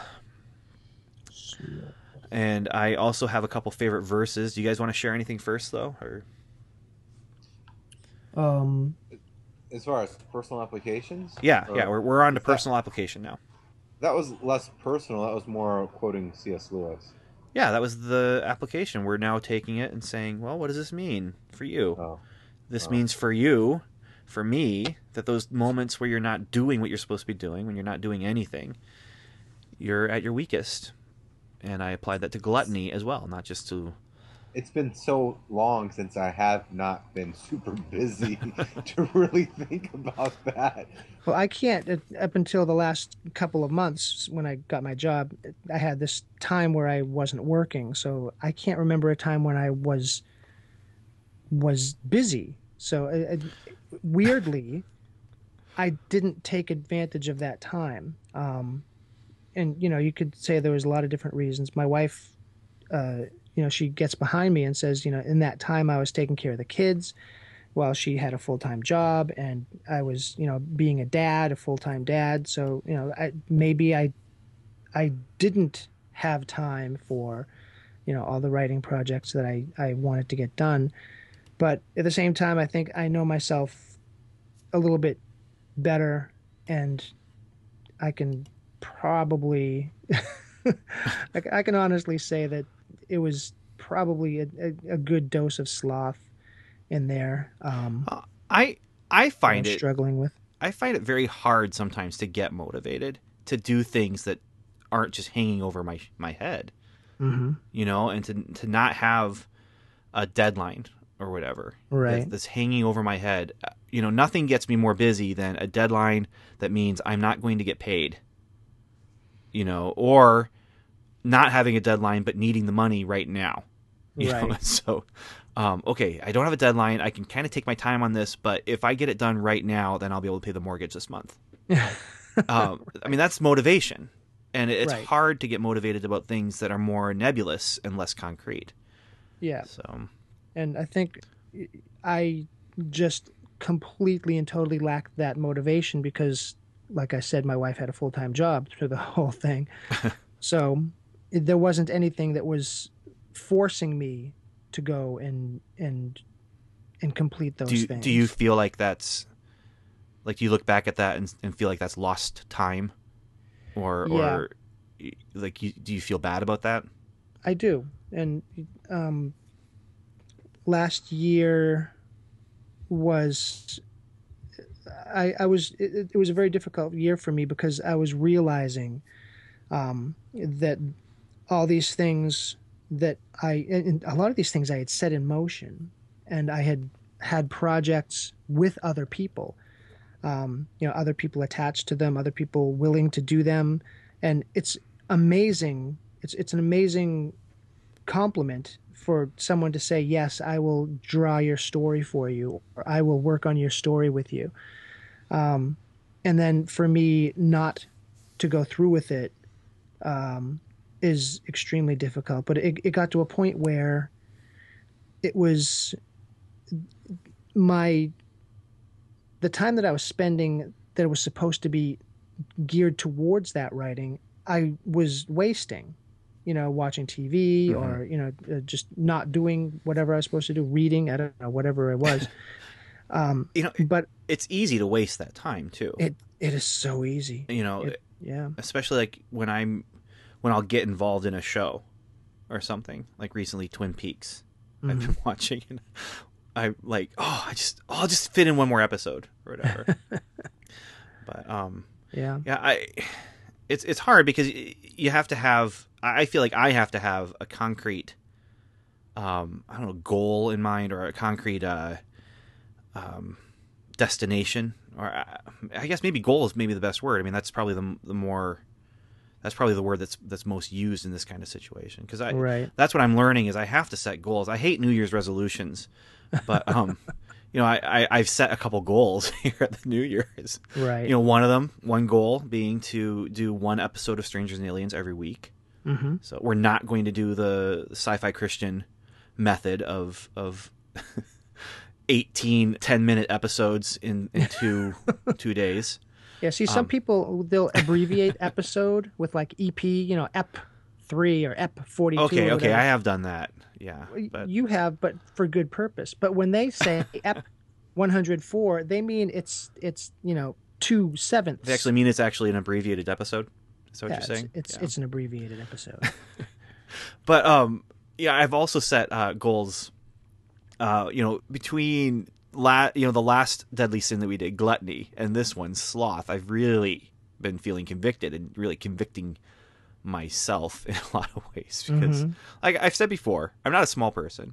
And I also have a couple favorite verses. Do you guys want to share anything first, though? Or As far as personal applications? Yeah, we're on to personal application now. That was less personal. That was more quoting C.S. Lewis. Yeah, that was the application. We're now taking it and saying, well, what does this mean for you? This means for you, for me, that those moments where you're not doing what you're supposed to be doing, when you're not doing anything, you're at your weakest. And I applied that to gluttony as well, not just to... It's been so long since I have not been super busy to really think about that. Well, I can't, up until the last couple of months when I got my job, I had this time where I wasn't working. So I can't remember a time when I was busy. So weirdly, I didn't take advantage of that time. And, you could say there was a lot of different reasons. My wife, she gets behind me and says, in that time I was taking care of the kids while she had a full-time job, and I was, being a full-time dad. So, maybe I didn't have time for, all the writing projects that I wanted to get done. But at the same time, I think I know myself a little bit better, and I can probably, I can honestly say that it was probably a good dose of sloth in there. I find it struggling with. I find it very hard sometimes to get motivated to do things that aren't just hanging over my head, and to not have a deadline or whatever, right? That's hanging over my head. Nothing gets me more busy than a deadline that means I'm not going to get paid. Or not having a deadline but needing the money right now. You know? So, okay, I don't have a deadline. I can kind of take my time on this, but if I get it done right now, then I'll be able to pay the mortgage this month. That's motivation. And it's hard to get motivated about things that are more nebulous and less concrete. Yeah. So, and I think I just completely and totally lacked that motivation because, like I said, my wife had a full-time job through the whole thing. So there wasn't anything that was forcing me to go and complete those things. Do you feel like that's, like, you look back at that and feel like that's lost time? Or like, do you feel bad about that? I do. And last year was... it was a very difficult year for me because I was realizing that all these things that and a lot of these things I had set in motion, and I had projects with other people, other people attached to them, other people willing to do them. And it's amazing. It's an amazing compliment for someone to say, yes, I will draw your story for you, or I will work on your story with you. And then for me not to go through with it is extremely difficult. But it got to a point where it was the time that I was spending that was supposed to be geared towards that writing, I was wasting, watching TV or, just not doing whatever I was supposed to do, reading, I don't know, whatever it was. But it's easy to waste that time too. It is so easy. Especially like when I'll get involved in a show or something, like recently Twin Peaks. I've been watching, and I like, I'll just fit in one more episode or whatever. But it's hard because you have to have. I feel like I have to have a concrete, goal in mind, or a concrete destination, or I guess maybe goal is maybe the best word. I mean, that's probably that's probably the word that's most used in this kind of situation, because that's what I'm learning is I have to set goals. I hate New Year's resolutions, but I've set a couple goals here at the New Year's. Right. One goal being to do one episode of Strangers and Aliens every week. Mm-hmm. So we're not going to do the sci-fi Christian method of 18 10-minute episodes in 2 days. Yeah, see, some people, they'll abbreviate episode with like EP, EP 3 or EP 42. Okay, I have done that. Yeah, but you have, but for good purpose. But when they say EP 104, they mean it's 2/7. they actually mean it's actually an abbreviated episode. Is that what you're saying? It's an abbreviated episode. But I've also set goals. Between the last deadly sin that we did, gluttony, and this one, sloth, I've really been feeling convicted and really convicting myself in a lot of ways because, like I've said before, I'm not a small person,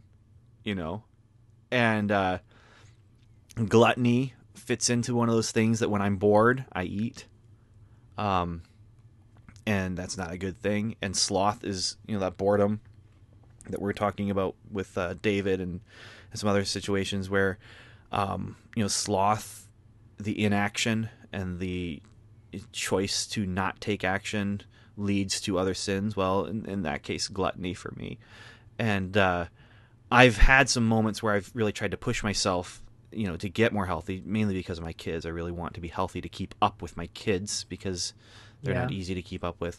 and gluttony fits into one of those things that when I'm bored, I eat, and that's not a good thing. And sloth is, that boredom that we're talking about with David and some other situations where, sloth, the inaction and the choice to not take action leads to other sins. Well, in that case, gluttony for me. And I've had some moments where I've really tried to push myself, to get more healthy, mainly because of my kids. I really want to be healthy to keep up with my kids because they're not easy to keep up with.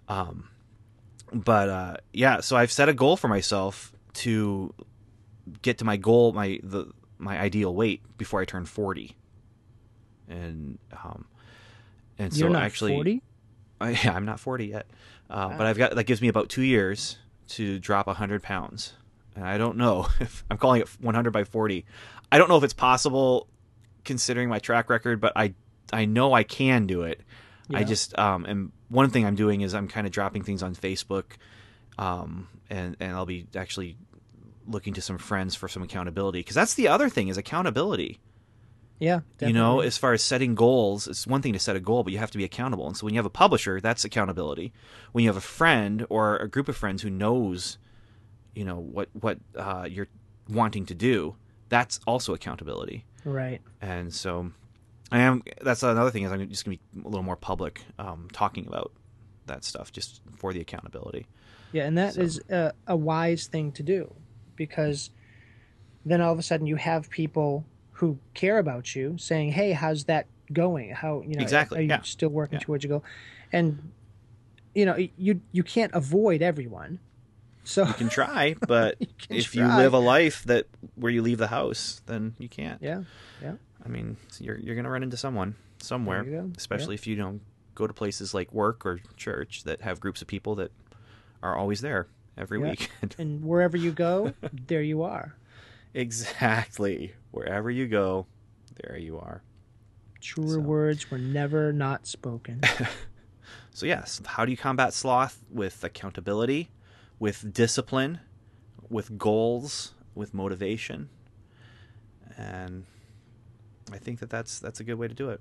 So I've set a goal for myself to get to my goal, my ideal weight before I turn 40. And You're so not actually 40? I'm not 40 yet. But that gives me about 2 years to drop 100 pounds. And I don't know if I'm calling it 100 by 40. I don't know if it's possible considering my track record, but I know I can do it. Yeah. I just and one thing I'm doing is I'm kind of dropping things on Facebook, and I'll be actually looking to some friends for some accountability, because that's the other thing is accountability. Yeah, definitely. As far as setting goals, it's one thing to set a goal, but you have to be accountable. And so when you have a publisher, that's accountability. When you have a friend or a group of friends who knows, what you're wanting to do, that's also accountability. Right. And so that's another thing is I'm just going to be a little more public talking about that stuff just for the accountability. Yeah, and that is a wise thing to do, because then all of a sudden you have people who care about you saying, "Hey, how's that going? How Exactly. Are you still working towards your goal?" And you can't avoid everyone. So You can try, but if you try. live a life where you leave the house, then you can't. yeah. I mean, you're going to run into someone somewhere, There you go. especially if you don't go to places like work or church that have groups of people that are always there every Yeah. week. And wherever you go, there you are. Exactly. Wherever you go, there you are. Truer words were never not spoken. So yes, how do you combat sloth? With accountability, with discipline, with goals, with motivation. And I think that's a good way to do it.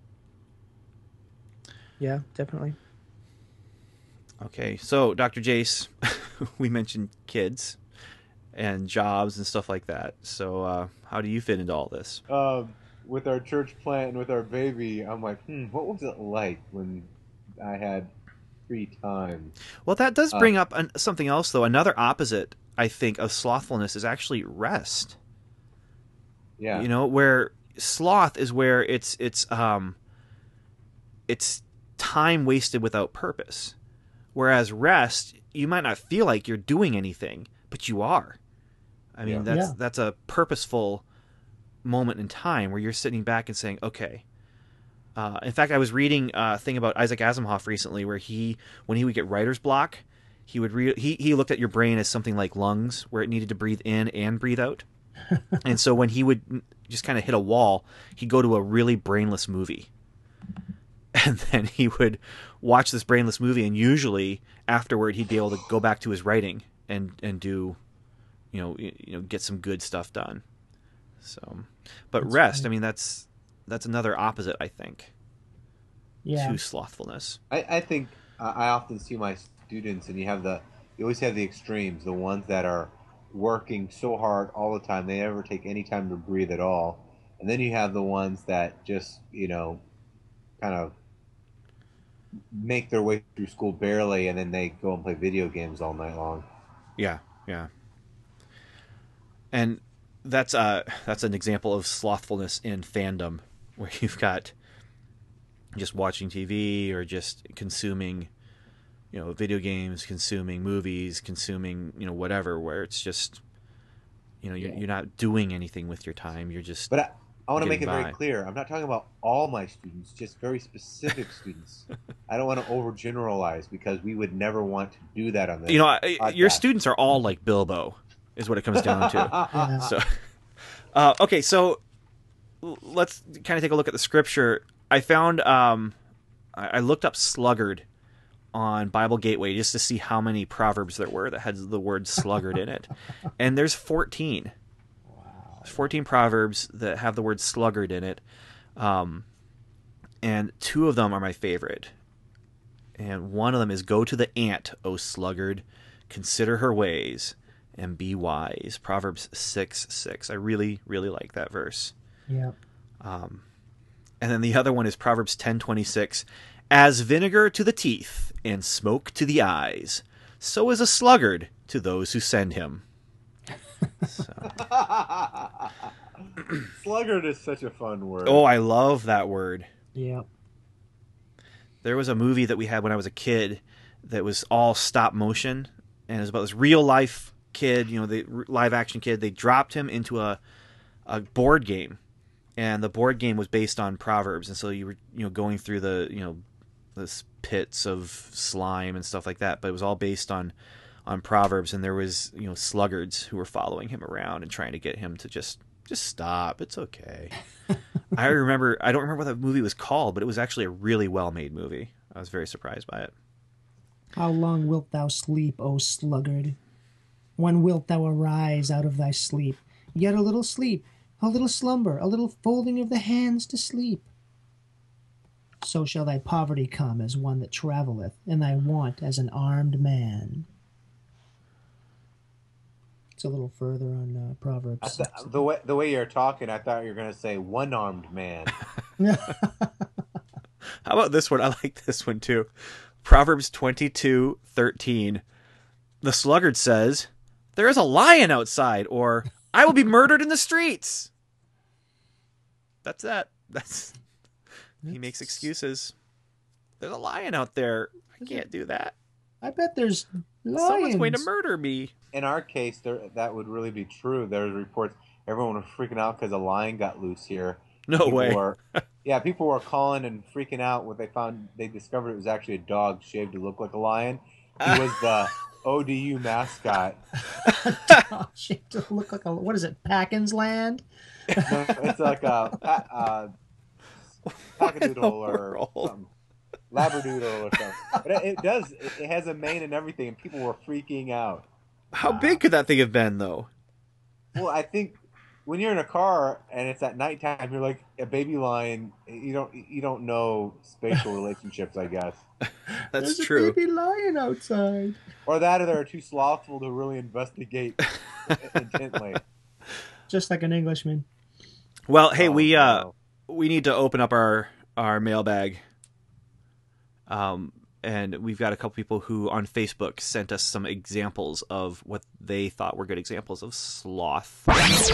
Yeah, definitely. Okay, so Dr. Jace, we mentioned kids and jobs and stuff like that. So how do you fit into all this? With our church plant and with our baby, I'm like, what was it like when I had free time? Well, that does bring up something else, though. Another opposite, I think, of slothfulness is actually rest. Yeah. Where sloth is where it's time wasted without purpose. Whereas rest, you might not feel like you're doing anything, but you are. I mean, that's a purposeful moment in time where you're sitting back and saying, okay. In fact, I was reading a thing about Isaac Asimov recently where when he would get writer's block, he would he looked at your brain as something like lungs where it needed to breathe in and breathe out. And so when he would just kind of hit a wall, he'd go to a really brainless movie. And then he would watch this brainless movie, and usually afterward he'd be able to go back to his writing and do, get some good stuff done. So, but That's rest, funny. I mean, that's another opposite, I think, Yeah. to slothfulness. I think I often see my students, and you always have the extremes, the ones that are working so hard all the time. They never take any time to breathe at all. And then you have the ones that just, kind of make their way through school barely, and then they go and play video games all night long. Yeah, yeah. And that's an example of slothfulness in fandom, where you've got just watching TV or just consuming, video games, consuming movies, consuming, whatever, where it's just, you're not doing anything with your time. You're just. But I want to make it by. very clear. I'm not talking about all my students, just very specific students. I don't want to overgeneralize because we would never want to do that on this. Your students are all like Bilbo, is what it comes down to. Yeah. So, okay, so let's kind of take a look at the scripture. I found, I looked up sluggard on Bible Gateway just to see how many proverbs there were that had the word sluggard in it, and there's 14. Wow. There's 14 proverbs that have the word sluggard in it, and 2 of them are my favorite. And one of them is, "Go to the ant, O sluggard, consider her ways, and be wise." Proverbs 6:6. I really, really like that verse. Yeah. And then the other one is Proverbs 10:26. "As vinegar to the teeth and smoke to the eyes, so is a sluggard to those who send him." So. Sluggard is such a fun word. Oh, I love that word. Yeah. There was a movie that we had when I was a kid that was all stop motion, and it was about this real life kid, the live action kid. They dropped him into a board game, and the board game was based on proverbs, and so you were going through the the pits of slime and stuff like that, but it was all based on proverbs, and there was sluggards who were following him around and trying to get him to just stop. It's okay. I don't remember what that movie was called, but it was actually a really well made movie. I was very surprised by it. How long wilt thou sleep, O sluggard? When wilt thou arise out of thy sleep? Yet a little sleep, a little slumber, a little folding of the hands to sleep. So shall thy poverty come as one that travelleth, and thy want as an armed man. It's a little further on Proverbs. The way you're talking, I thought you were going to say one-armed man. How about this one? I like this one too. Proverbs 22:13. The sluggard says, "There is a lion outside," or "I will be murdered in the streets." That's that. He makes excuses. There's a lion out there. I can't do that. I bet there's lions. Someone's going to murder me. In our case, that would really be true. There's reports everyone was freaking out because a lion got loose here. No way. People were calling and freaking out. What they found, they discovered it was actually a dog shaved to look like a lion. He was the ODU mascot. Shaped to look like what is it? Packins Land? No, it's like a packadoodle or something. Labradoodle or something. But it has a mane and everything, and people were freaking out. How big could that thing have been, though? Well, I think when you're in a car and it's at nighttime, you're like a baby lion. You don't know spatial relationships, I guess. That's There's true. a baby lion outside. Or that, or they're too slothful to really investigate intently. Just like an Englishman. Well, hey, we no. we need to open up our mailbag. And we've got a couple people who on Facebook sent us some examples of what they thought were good examples of sloth.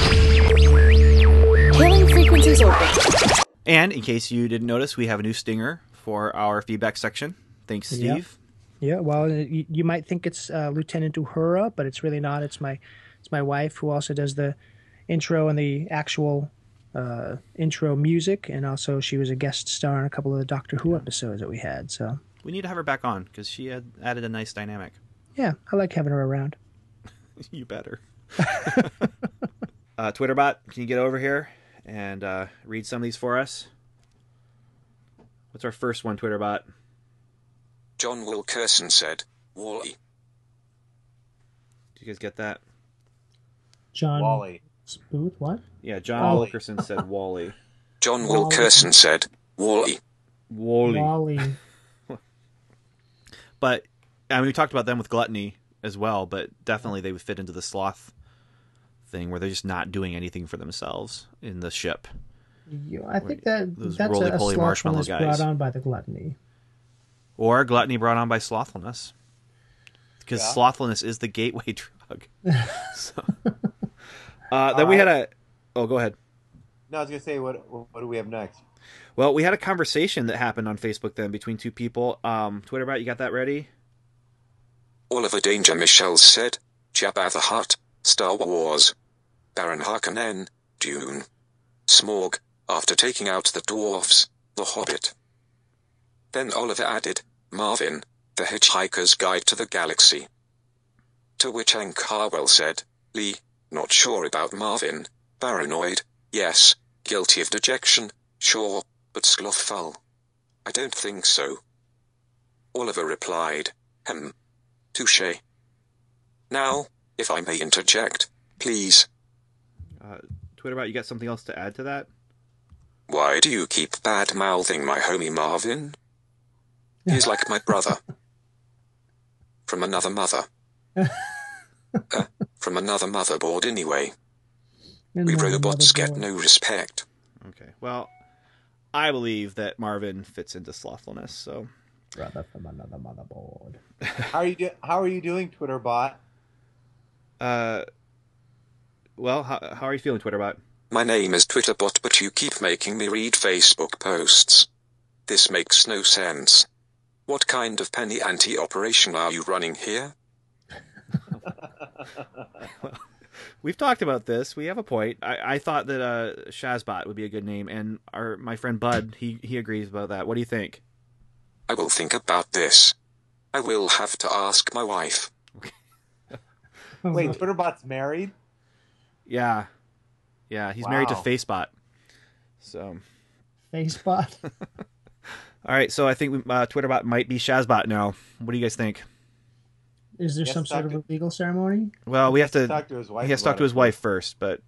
Hailing frequencies open. And in case you didn't notice, we have a new stinger for our feedback section. Thanks, Steve. Yeah, well, you might think it's Lieutenant Uhura, but it's really not. It's my wife who also does the intro and the actual intro music, and also she was a guest star in a couple of the Doctor Who episodes that we had. So We need to have her back on because she had added a nice dynamic. yeah, I like having her around. You better. Twitterbot, can you get over here and read some of these for us? What's our first one, Twitterbot? John Wilkerson said, "Wally." Did you guys get that? John Wally. Booth, what? Yeah, John Wally. Wilkerson said Wally. John Wilkerson said, "Wally." Wally. Wally. But, I mean, we talked about them with gluttony as well, but definitely they would fit into the sloth thing where they're just not doing anything for themselves in the ship. I think that's a roly-poly marshmallow slothfulness guys. brought on by the gluttony. Or gluttony brought on by slothfulness. Because slothfulness is the gateway drug. So, then we had a... Oh, go ahead. No, I was gonna say, what do we have next? Well, we had a conversation that happened on Facebook then between two people. Twitterbot, you got that ready? Oliver Danger Michelle said, Jabba the Hutt, Star Wars. Baron Harkonnen, Dune. Smaug, after taking out the dwarfs, The Hobbit. Then Oliver added, Marvin, The Hitchhiker's Guide to the Galaxy. To which Hank Harwell said, Lee, not sure about Marvin, paranoid, yes, guilty of dejection, sure, but slothful. I don't think so. Oliver replied, touche. Now, if I may interject, please. Twitterbot, you got something else to add to that? Why do you keep bad-mouthing my homie Marvin? He's like my brother. From another mother. From another motherboard anyway. We robots get no respect. Okay, well, I believe that Marvin fits into slothfulness, so... Brother from another motherboard. How are you doing, Twitterbot? Well, how are you feeling, Twitterbot? My name is Twitterbot, but you keep making me read Facebook posts. This makes no sense. What kind of penny ante operation are you running here? We've talked about this. We have a point. I thought that Shazbot would be a good name, and my friend Bud, he agrees about that. What do you think? I will think about this. I will have to ask my wife. Wait, Twitterbot's married? Yeah, he's married to Facebot. So, Facebot. All right, so I think Twitterbot might be Shazbot now. What do you guys think? Is there some sort of a legal ceremony? Well, we have to talk to his wife. He has to talk to his wife first, but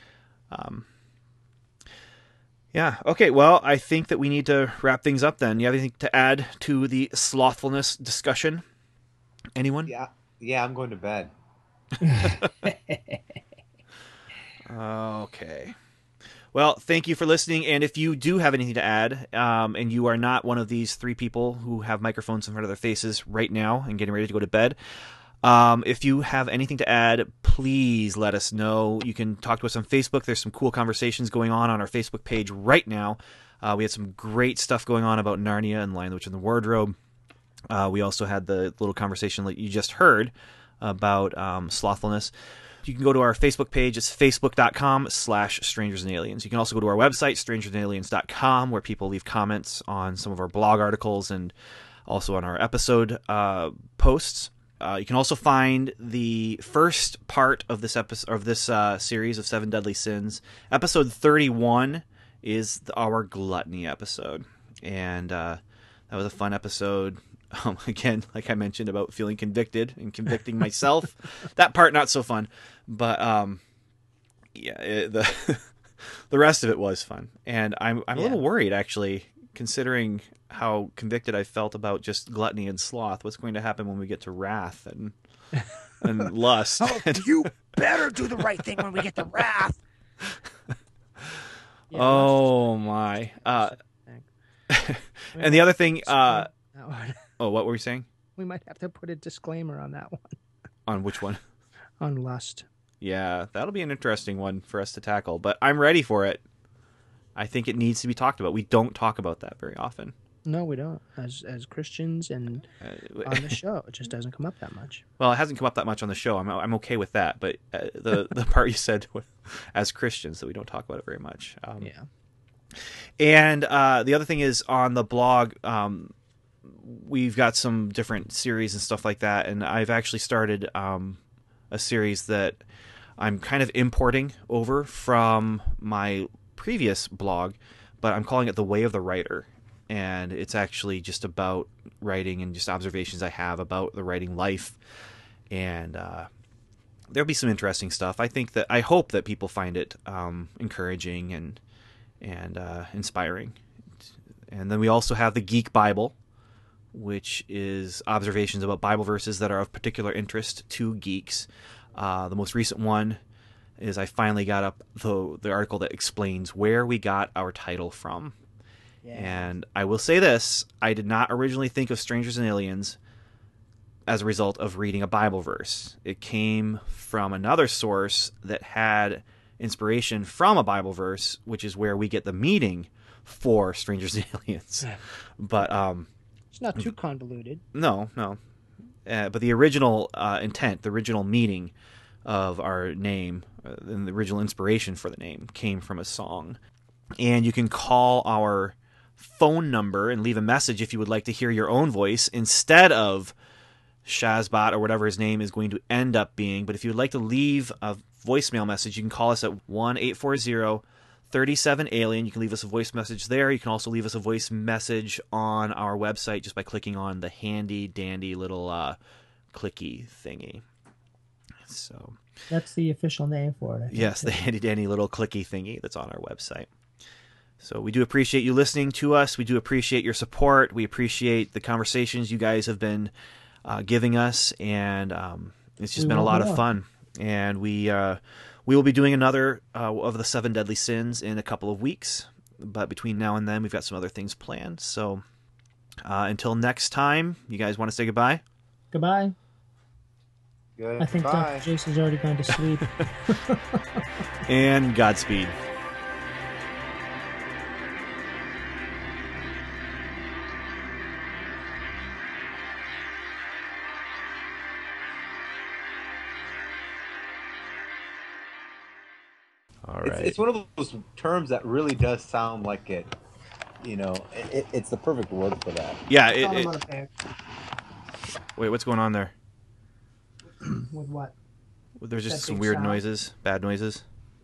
yeah. Okay, well, I think that we need to wrap things up then. You have anything to add to the slothfulness discussion? Anyone? Yeah, I'm going to bed. Okay. Well, thank you for listening, and if you do have anything to add, and you are not one of these three people who have microphones in front of their faces right now and getting ready to go to bed, if you have anything to add, please let us know. You can talk to us on Facebook. There's some cool conversations going on our Facebook page right now. We had some great stuff going on about Narnia and Lion, the Witch, and the Wardrobe. We also had the little conversation that you just heard about slothfulness. You can go to our Facebook page. It's facebook.com/Strangers and Aliens. You can also go to our website, strangersandaliens.com, where people leave comments on some of our blog articles and also on our episode posts. You can also find the first part of this episode of this series of 7 Deadly Sins. Episode 31 is our gluttony episode, and that was a fun episode. Again, like I mentioned about feeling convicted and convicting myself, that part not so fun, but the rest of it was fun, and I'm a little worried actually, considering how convicted I felt about just gluttony and sloth. What's going to happen when we get to wrath and lust? Oh, you better do the right thing when we get to wrath. Oh my! And the other thing. Oh, what were we saying? We might have to put a disclaimer on that one. On which one? On lust. Yeah, that'll be an interesting one for us to tackle, but I'm ready for it. I think it needs to be talked about. We don't talk about that very often. No, we don't. As Christians and on the show, it just doesn't come up that much. Well, it hasn't come up that much on the show. I'm okay with that, but the part you said as Christians that we don't talk about it very much. Yeah. And the other thing is on the blog. We've got some different series and stuff like that, and I've actually started a series that I'm kind of importing over from my previous blog, but I'm calling it The Way of the Writer, and it's actually just about writing and just observations I have about the writing life, and there'll be some interesting stuff. I hope that people find it encouraging and inspiring. And then we also have the Geek Bible, which is observations about Bible verses that are of particular interest to geeks. The most recent one is I finally got up the article that explains where we got our title from. Yeah. And I will say this, I did not originally think of Strangers and Aliens as a result of reading a Bible verse. It came from another source that had inspiration from a Bible verse, which is where we get the meaning for Strangers and Aliens. But It's not too convoluted. no. But the original intent, the original meaning of our name, and the original inspiration for the name came from a song. And you can call our phone number and leave a message if you would like to hear your own voice instead of Shazbot or whatever his name is going to end up being. But if you would like to leave a voicemail message, you can call us at 1-840-37-ALIEN. You can leave us a voice message there. You can also leave us a voice message on our website just by clicking on the handy dandy little clicky thingy. So That's the official name for it. I think. yes, the handy dandy little clicky thingy that's on our website. So we do appreciate you listening to us. We do appreciate your support. We appreciate the conversations you guys have been giving us, and it's just been a lot of fun. And we will be doing another of the 7 Deadly Sins in a couple of weeks. But between now and then, we've got some other things planned. So until next time, you guys want to say goodbye? Goodbye. Good. I think Dr. Jason's already gone to sleep. And Godspeed. All right. It's one of those terms that really does sound like it. You know, it's the perfect word for that. Yeah. Wait, what's going on there? With what? There's just That some big weird sound? noises, bad noises,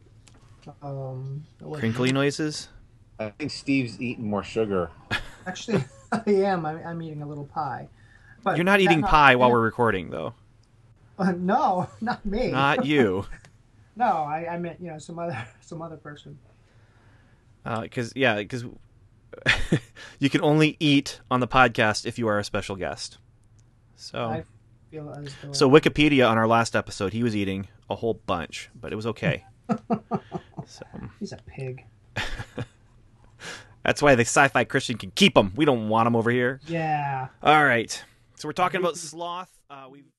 What- crinkly noises. I think Steve's eating more sugar. Actually, I am. I'm eating a little pie. But You're not eating pie while we're recording, though. No, not me. Not you. No, I meant some other person. Because you can only eat on the podcast if you are a special guest. So, I feel as though so Wikipedia on our last episode, he was eating a whole bunch, but it was okay. So he's a pig. that's why the Sci-Fi Christian can keep him. We don't want him over here. Yeah. All right. So we're talking about sloth. We've